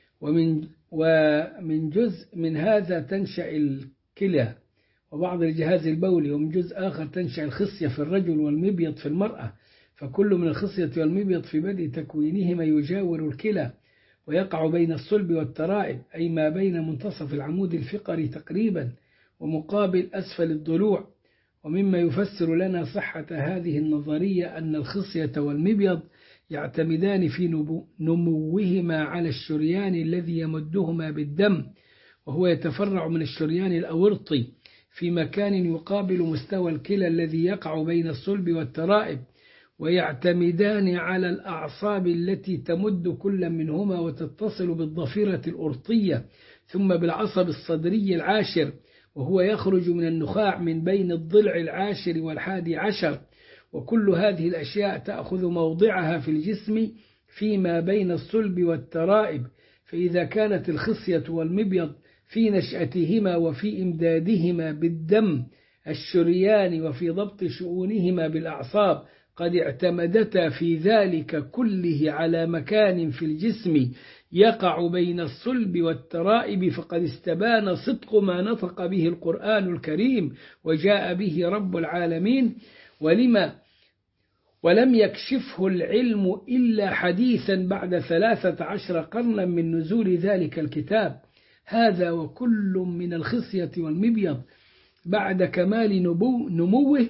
ومن جزء من هذا تنشأ الكلى وبعض الجهاز البولي، ومن جزء آخر تنشأ الخصية في الرجل والمبيض في المرأة، فكل من الخصية والمبيض في بدء تكوينهما يجاور الكلى، ويقع بين الصلب والترائب، أي ما بين منتصف العمود الفقري تقريبا ومقابل أسفل الضلوع. ومما يفسر لنا صحة هذه النظرية أن الخصية والمبيض يعتمدان في نموهما على الشريان الذي يمدهما بالدم، وهو يتفرع من الشريان الأورطي في مكان يقابل مستوى الكلى الذي يقع بين الصلب والترائب، ويعتمدان على الأعصاب التي تمد كل منهما وتتصل بالضفيرة الأرطية ثم بالعصب الصدري العاشر، وهو يخرج من النخاع من بين الضلع العاشر والحادي عشر. وكل هذه الأشياء تأخذ موضعها في الجسم فيما بين الصلب والترائب. فإذا كانت الخصية والمبيض في نشأتهما وفي إمدادهما بالدم الشريان وفي ضبط شؤونهما بالأعصاب قد اعتمدتا في ذلك كله على مكان في الجسم يقع بين الصلب والترائب، فقد استبان صدق ما نطق به القرآن الكريم وجاء به رب العالمين. ولم يكشفه العلم إلا حديثا بعد 13 قرنا من نزول ذلك الكتاب. هذا وكل من الخصية والمبيض بعد كمال نموه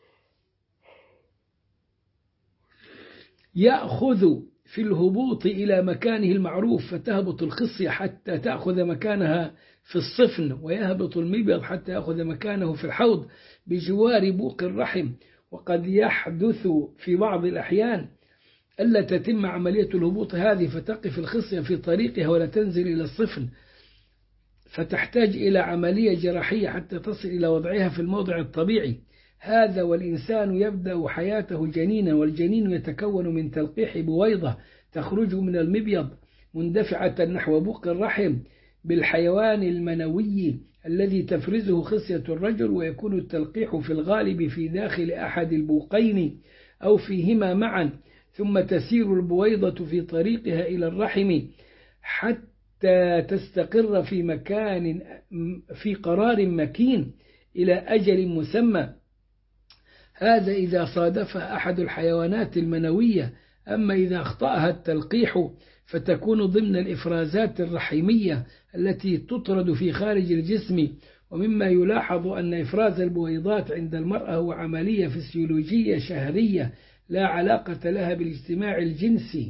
يأخذ في الهبوط إلى مكانه المعروف، فتهبط الخصية حتى تأخذ مكانها في الصفن، ويهبط المبيض حتى يأخذ مكانه في الحوض بجوار بوق الرحم. وقد يحدث في بعض الأحيان ألا تتم عملية الهبوط هذه فتقف الخصية في طريقها ولا تنزل إلى الصفن، فتحتاج إلى عملية جراحية حتى تصل إلى وضعها في الموضع الطبيعي. هذا والإنسان يبدأ حياته جنينا، والجنين يتكون من تلقيح بويضة تخرج من المبيض مندفعة نحو بوق الرحم بالحيوان المنوي الذي تفرزه خصية الرجل، ويكون التلقيح في الغالب في داخل أحد البوقين أو فيهما معا، ثم تسير البويضة في طريقها إلى الرحم حتى تستقر في قرار مكين إلى أجل مسمى. هذا إذا صادفها أحد الحيوانات المنوية. أما إذا أخطأها التلقيح فتكون ضمن الإفرازات الرحمية التي تطرد في خارج الجسم. ومما يلاحظ أن إفراز البويضات عند المرأة هو عملية فسيولوجية شهرية لا علاقة لها بالاجتماع الجنسي،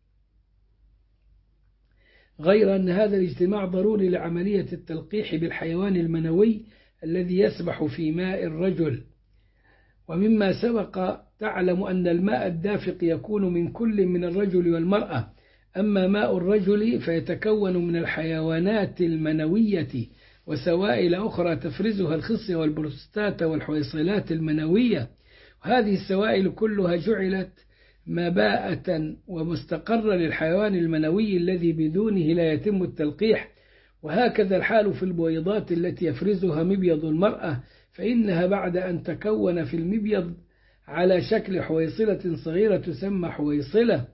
غير أن هذا الاجتماع ضروري لعملية التلقيح بالحيوان المنوي الذي يسبح في ماء الرجل. ومما سبق تعلم أن الماء الدافق يكون من كل من الرجل والمرأة، أما ماء الرجل فيتكون من الحيوانات المنوية وسوائل أخرى تفرزها الخصية والبروستاتا والحويصلات المنوية. وهذه السوائل كلها جعلت مباءة ومستقرة للحيوان المنوي الذي بدونه لا يتم التلقيح. وهكذا الحال في البويضات التي يفرزها مبيض المرأة، فإنها بعد أن تكون في المبيض على شكل حويصلة صغيرة تسمى حويصلة،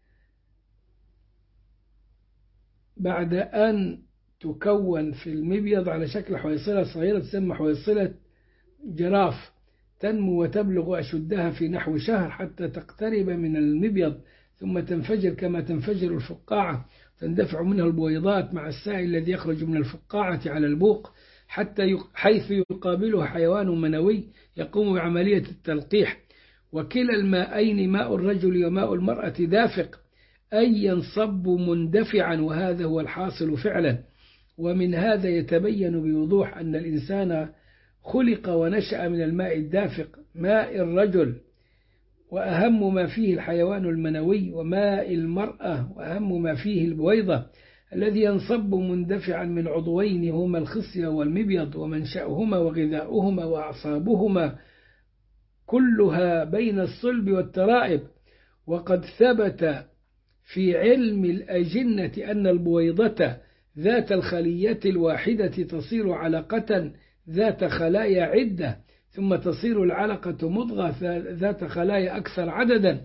بعد أن تكون في المبيض على شكل حويصلة صغيرة تسمى حويصلة جراف، تنمو وتبلغ أشدها في نحو شهر حتى تقترب من المبيض، ثم تنفجر كما تنفجر الفقاعة، تندفع منها البويضات مع السائل الذي يخرج من الفقاعة على البوق حيث يقابلها حيوان منوي يقوم بعملية التلقيح. وكلا الماءين ماء الرجل وماء المرأة دافق، أي ينصب مندفعا، وهذا هو الحاصل فعلا. ومن هذا يتبين بوضوح أن الإنسان خلق ونشأ من الماء الدافق ماء الرجل، وأهم ما فيه الحيوان المنوي، وماء المرأة وأهم ما فيه البويضة الذي ينصب مندفعا من عضوين هما الخصية والمبيض، ومنشأهما وغذاؤهما وأعصابهما كلها بين الصلب والترائب. وقد ثبت في علم الأجنة أن البويضة ذات الخلية الواحدة تصير علقة ذات خلايا عدة، ثم تصير العلقة مضغة ذات خلايا أكثر عددا،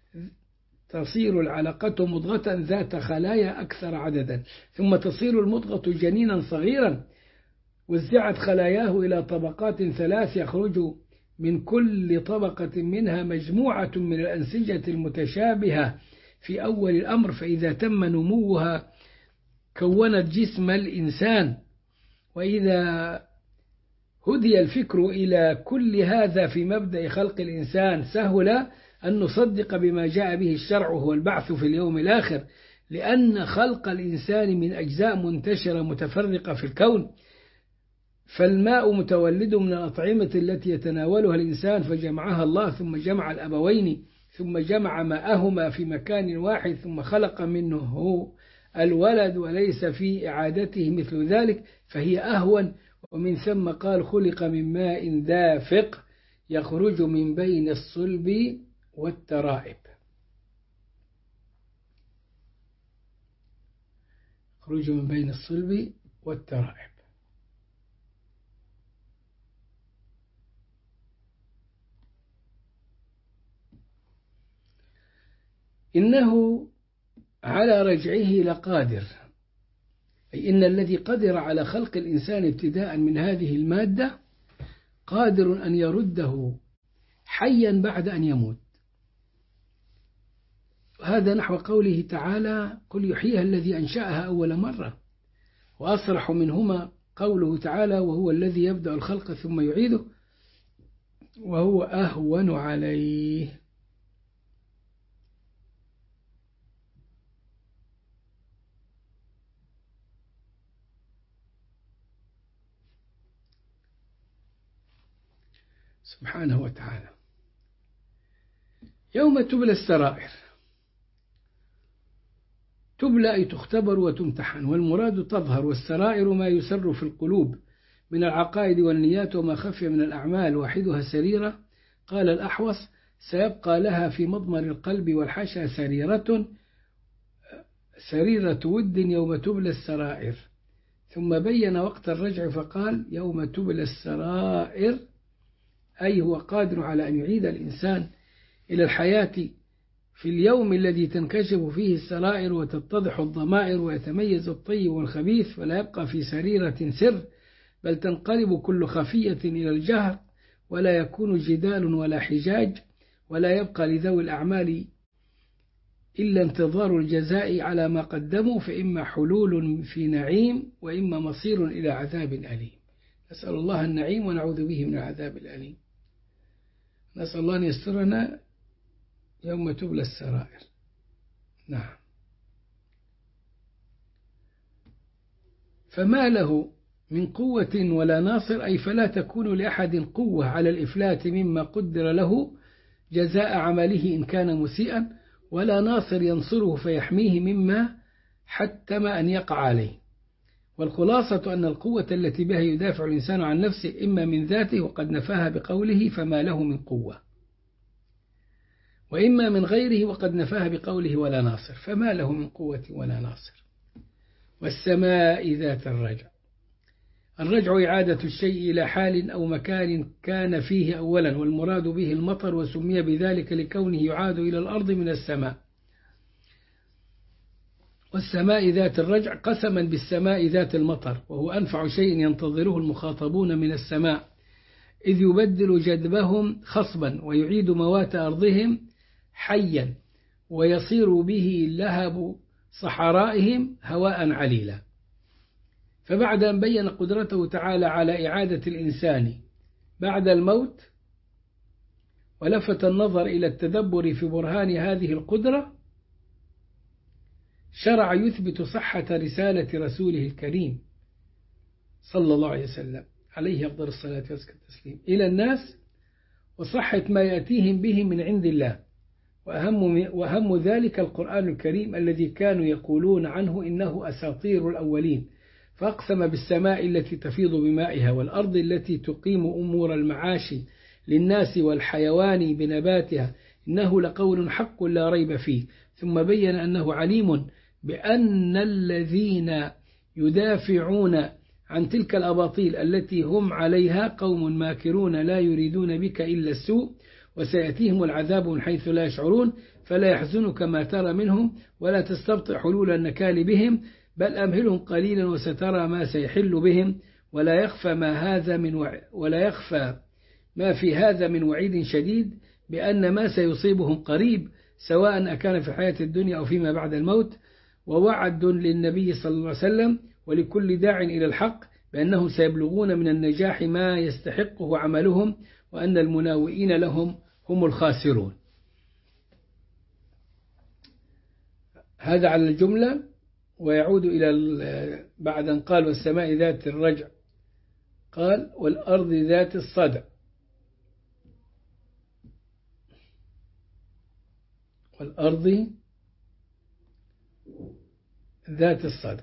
ثم تصير المضغة جنينا صغيرا وزعت خلاياه إلى طبقات 3 يخرج من كل طبقة منها مجموعة من الأنسجة المتشابهة في أول الأمر، فإذا تم نموها كونت جسم الإنسان. وإذا هدي الفكر إلى كل هذا في مبدأ خلق الإنسان سهل أن نصدق بما جاء به الشرع هو البعث في اليوم الآخر، لأن خلق الإنسان من أجزاء منتشرة متفرقة في الكون. فالماء متولد من الأطعمة التي يتناولها الإنسان فجمعها الله، ثم جمع الأبوين ثم جمع ماءهما في مكان واحد ثم خلق منه الولد وليس في إعادته مثل ذلك فهي أهون. ومن ثم قال خلق من ماء دافق يخرج من بين الصلب والترائب. يخرج من بين الصلب والترائب. إنه على رجعه لقادر، أي إن الذي قدر على خلق الإنسان ابتداء من هذه المادة قادر أن يرده حيا بعد أن يموت. هذا نحو قوله تعالى قل يحييها الذي أنشأها أول مرة. وأصرح منهما قوله تعالى وهو الذي يبدأ الخلق ثم يعيده وهو أهون عليه. سبحانه وتعالى. يوم تبلى السرائر، تبلى أي تختبر وتمتحن، والمراد تظهر، والسرائر ما يسر في القلوب من العقائد والنيات وما خفي من الأعمال واحدها سريرة. قال الأحوص سيبقى لها في مضمر القلب والحاشا سريرة ود يوم تبلى السرائر. ثم بين وقت الرجع فقال يوم تبلى السرائر، أي هو قادر على أن يعيد الإنسان إلى الحياة في اليوم الذي تنكشف فيه السرائر وتتضح الضمائر ويتميز الطيب والخبيث، فلا يبقى في سريرة سر، بل تنقلب كل خفية إلى الجهر، ولا يكون جدال ولا حجاج، ولا يبقى لذوي الأعمال إلا انتظار الجزاء على ما قدموا، فإما حلول في نعيم وإما مصير إلى عذاب أليم. نسأل الله النعيم ونعوذ به من العذاب الأليم. نسأل الله أن يسترنا يوم تبلى السرائر. نعم. فما له من قوة ولا ناصر، أي فلا تكون لأحد قوة على الإفلات مما قدر له جزاء عمله إن كان مسيئا، ولا ناصر ينصره فيحميه مما حتم أن يقع عليه. والخلاصة أن القوة التي بها يدافع الإنسان عن نفسه إما من ذاته وقد نفاها بقوله فما له من قوة، وإما من غيره وقد نفاها بقوله ولا ناصر فما له من قوة ولا ناصر. والسماء ذات الرجع، الرجع إعادة الشيء إلى حال أو مكان كان فيه أولا، والمراد به المطر، وسمي بذلك لكونه يعاد إلى الأرض من السماء. والسماء ذات الرجع قسما بالسماء ذات المطر، وهو أنفع شيء ينتظره المخاطبون من السماء، إذ يبدل جدبهم خصبا ويعيد موات أرضهم حيا، ويصير به لهب صحرائهم هواء عليلا. فبعد أن بين قدرته تعالى على إعادة الإنسان بعد الموت، ولفت النظر إلى التدبر في برهان هذه القدرة، شرع يثبت صحة رسالة رسوله الكريم صلى الله عليه وسلم عليه أفضل الصلاة والتسليم إلى الناس، وصحة ما يأتيهم به من عند الله، وأهم ذلك القرآن الكريم الذي كانوا يقولون عنه إنه أساطير الأولين. فأقسم بالسماء التي تفيض بمائها، والأرض التي تقيم أمور المعاش للناس والحيوان بنباتها، إنه لقول حق لا ريب فيه. ثم بين أنه عليم بأن الذين يدافعون عن تلك الأباطيل التي هم عليها قوم ماكرون لا يريدون بك إلا السوء، وسيأتيهم العذاب من حيث لا يشعرون، فلا يحزنك ما ترى منهم ولا تستبطئ حلول النكال بهم، بل أمهلهم قليلا وسترى ما سيحل بهم، ولا يخفى ما في هذا من وعيد شديد بأن ما سيصيبهم قريب، سواء أكان في الحياة الدنيا أو فيما بعد الموت. ووعد للنبي صلى الله عليه وسلم ولكل داع إلى الحق بأنهم سيبلغون من النجاح ما يستحقه عملهم، وأن المناوئين لهم هم الخاسرون. هذا على الجملة. ويعود إلى بعد أن قال والسماء ذات الرجع، قال والأرض ذات الصدع. والأرض ذات الصدع.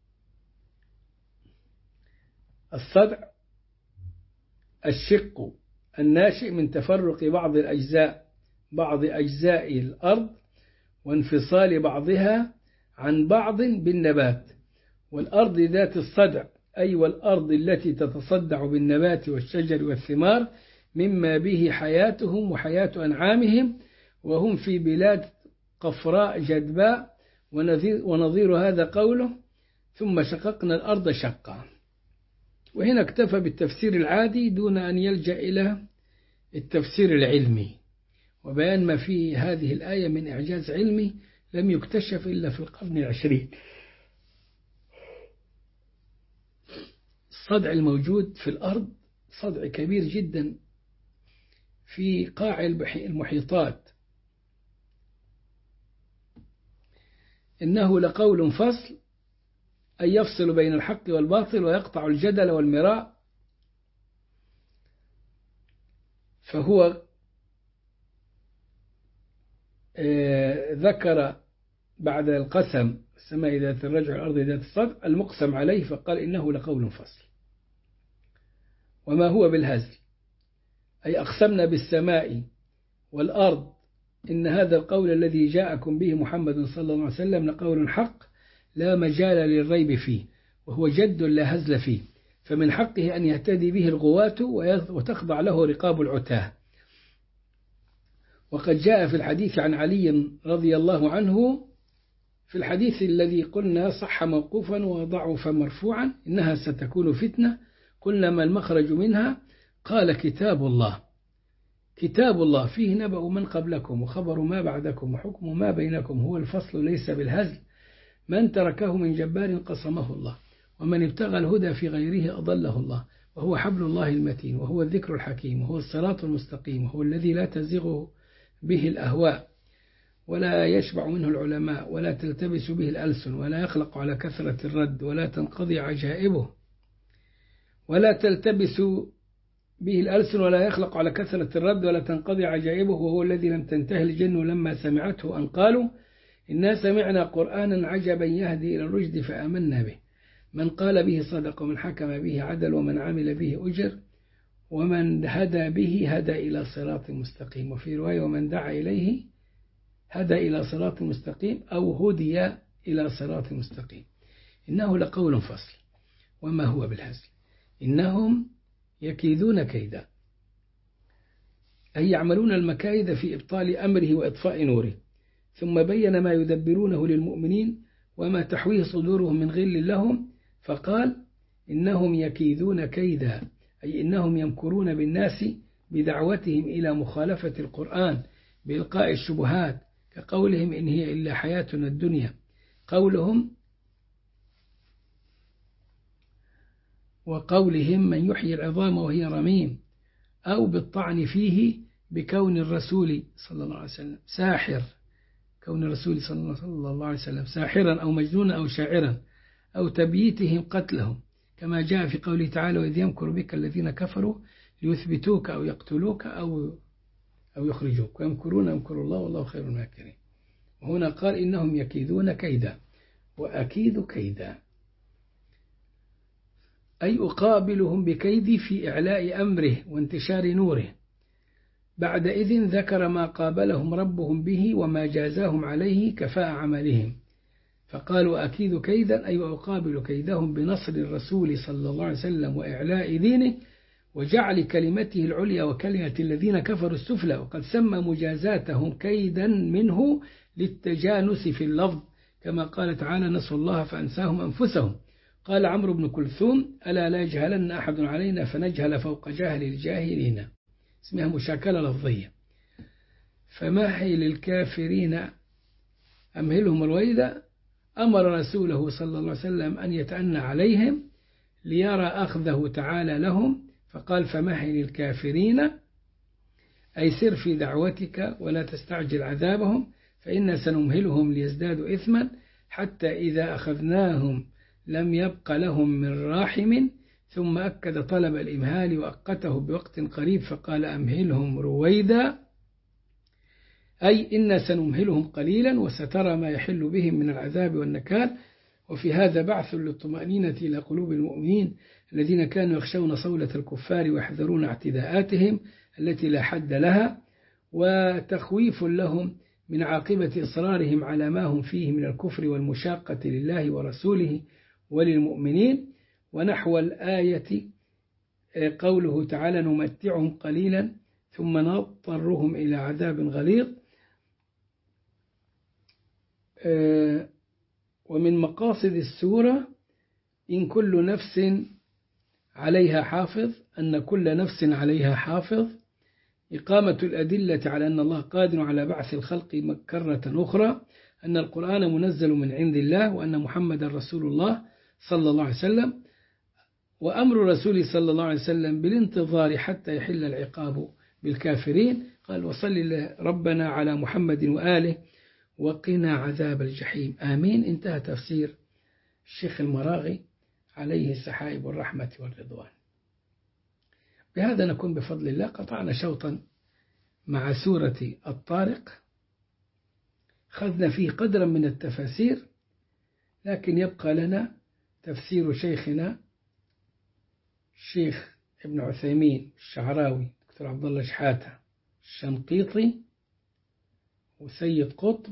الصدع الشق الناشئ من تفرق بعض أجزاء الأرض وانفصال بعضها عن بعض بالنبات. والأرض ذات الصدع أي والأرض التي تتصدع بالنبات والشجر والثمار مما به حياتهم وحياة أنعامهم، وهم في بلاد قفراء جدباء. ونظير هذا قوله ثم شققنا الأرض شقا. وهنا اكتفى بالتفسير العادي دون أن يلجأ إلى التفسير العلمي وبيان ما في هذه الآية من إعجاز علمي لم يكتشف إلا في القرن العشرين. الصدع الموجود في الأرض صدع كبير جدا في قاع المحيطات. إنه لقول فصل أي يفصل بين الحق والباطل ويقطع الجدل والمراء. فهو ذكر بعد القسم السماء ذات الرجع والأرض ذات الصدع المقسم عليه، فقال إنه لقول فصل. وما هو بالهزل أي أقسمنا بالسماء والأرض إن هذا القول الذي جاءكم به محمد صلى الله عليه وسلم لقول حق لا مجال للريب فيه، وهو جد لا هزل فيه، فمن حقه أن يهتدي به الغواة وتخضع له رقاب العتاه. وقد جاء في الحديث عن علي رضي الله عنه في الحديث الذي قلنا صح موقوفا وضعف مرفوعا إنها ستكون فتنة قلنا ما المخرج منها قال كتاب الله. كتاب الله فيه نبأ من قبلكم وخبر ما بعدكم وحكم ما بينكم هو الفصل ليس بالهزل. من تركه من جبار قصمه الله ومن ابتغى الهدى في غيره أضله الله وهو حبل الله المتين وهو الذكر الحكيم وهو الصراط المستقيم وهو الذي لا تزغ به الأهواء ولا يشبع منه العلماء ولا تلتبس به الألسن ولا يخلق على كثرة الرد ولا تنقضي عجائبه ولا تلتبس به الألسن ولا يخلق على كثرة الرد ولا تنقضي عجائبه وهو الذي لم تنتهي الجن لما سمعته أن قالوا إنا سمعنا قرآنا عجبا يهدي إلى الرشد فآمنا به. من قال به صدق ومن حكم به عدل ومن عمل به أجر ومن هدى به هدى إلى صراط مستقيم. وفي رواية ومن دعا إليه هدى إلى صراط مستقيم أو هدي إلى صراط مستقيم. إنه لقول فصل وما هو بالهزل. إنهم يكيدون كيدا أي يعملون المكايد في إبطال أمره وإطفاء نوره. ثم بين ما يدبرونه للمؤمنين وما تحويه صدورهم من غل لهم فقال إنهم يكيدون كيدا أي إنهم يمكرون بالناس بدعوتهم إلى مخالفة القرآن بإلقاء الشبهات كقولهم إن هي إلا حياتنا الدنيا وقولهم من يحيي العظام وهي رميم أو بالطعن فيه بكون الرسول صلى الله عليه وسلم كون الرسول صلى الله عليه وسلم ساحرا أو مجنونا أو شاعرا أو تبييتهم قتلهم كما جاء في قوله تعالى وإذ يمكر بك الذين كفروا ليثبتوك أو يقتلوك أو يخرجوك ويمكرون يمكر الله والله خير الماكرين. وهنا قال إنهم يكيدون كيدا وأكيد كيدا أي أقابلهم بكيدي في إعلاء أمره وانتشار نوره. بعد إذن ذكر ما قابلهم ربهم به وما جازاهم عليه كفاء عملهم فقالوا أكيد كيدا أي أقابل كيدهم بنصر الرسول صلى الله عليه وسلم وإعلاء دينه وجعل كلمته العليا وكلمة الذين كفروا السفلى. وقد سمى مجازاتهم كيدا منه للتجانس في اللفظ كما قال تعالى نسوا الله فأنساهم أنفسهم. قال عمرو بن كلثوم ألا لا يجهلن أحد علينا فنجهل فوق جهل الجاهلين اسمها مشاكلة لفظية. فمهل الكافرين أمهلهم رويدا أمر رسوله صلى الله عليه وسلم أن يتأنى عليهم ليرى أخذه تعالى لهم فقال فمهل الكافرين أي سر في دعوتك ولا تستعجل عذابهم فإن سنمهلهم ليزدادوا إثما حتى إذا أخذناهم لم يبق لهم من راحم. ثم أكد طلب الإمهال وأقته بوقت قريب فقال أمهلهم رويدا أي إنا سنمهلهم قليلا وسترى ما يحل بهم من العذاب والنكال. وفي هذا بعث للطمأنينة إلى قلوب المؤمنين الذين كانوا يخشون صولة الكفار ويحذرون اعتداءاتهم التي لا حد لها، وتخويف لهم من عاقبة إصرارهم على ما هم فيه من الكفر والمشاقة لله ورسوله وللمؤمنين. ونحو الآية قوله تعالى نمتعهم قليلا ثم نضطرهم إلى عذاب غليظ. ومن مقاصد السورة إن كل نفس عليها حافظ، أن كل نفس عليها حافظ، إقامة الأدلة على أن الله قادر على بعث الخلق مرة أخرى، أن القرآن منزل من عند الله، وأن محمد رسول الله صلى الله عليه وسلم، وأمر رسوله صلى الله عليه وسلم بالانتظار حتى يحل العقاب بالكافرين. قال وصل ربنا على محمد وآله وقنا عذاب الجحيم آمين. انتهى تفسير الشيخ المراغي عليه سحائب الرحمة والرضوان. بهذا نكون بفضل الله قطعنا شوطا مع سورة الطارق، خذنا فيه قدرا من التفاسير، لكن يبقى لنا تفسير شيخنا الشيخ ابن عثيمين الشعراوي، دكتور عبد الله شحاتة الشنقيطي، وسيد قطب،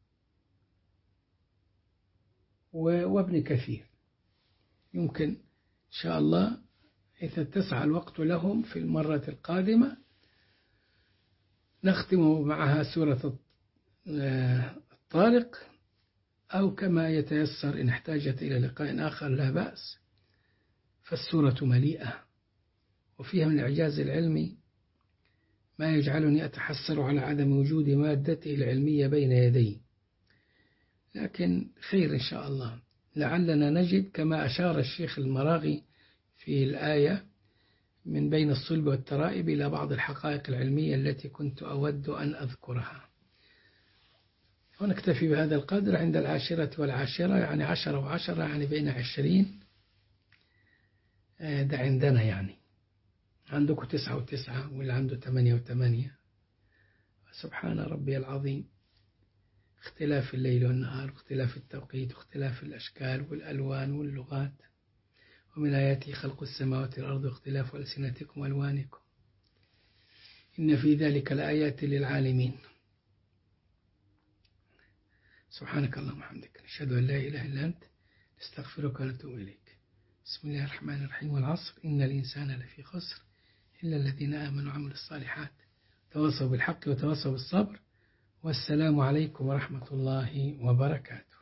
وابن كثير. يمكن إن شاء الله إذا اتسع الوقت لهم في المرة القادمة نختم معها سورة الطارق، أو كما يتيسر إن احتاجت إلى لقاء آخر لا بأس. فالسورة مليئة وفيها من الإعجاز العلمي ما يجعلني أتحسر على عدم وجود مادته العلمية بين يدي، لكن خير إن شاء الله. لعلنا نجد كما أشار الشيخ المراغي في الآية من بين الصلب والترائب إلى بعض الحقائق العلمية التي كنت أود أن أذكرها. ونكتفي بهذا القدر عند 10 يعني 10 و10 يعني بين 20. ده عندنا يعني، عندكم 9 و9 واللي عنده 8 و8. سبحان ربي العظيم. اختلاف الليل والنهار، اختلاف التوقيت، واختلاف الأشكال والألوان واللغات. ومن آياته خلق السماوات والأرض واختلاف ألسنتكم وألوانكم إن في ذلك لآيات للعالمين. سبحانك اللهم وبحمدك نشهد أن لا إله إلا أنت نستغفرك ونتوب إليك. بسم الله الرحمن الرحيم. والعصر إن الإنسان لفي خسر إلا الذين آمنوا وعملوا الصالحات تواصوا بالحق وتواصوا بالصبر. والسلام عليكم ورحمة الله وبركاته.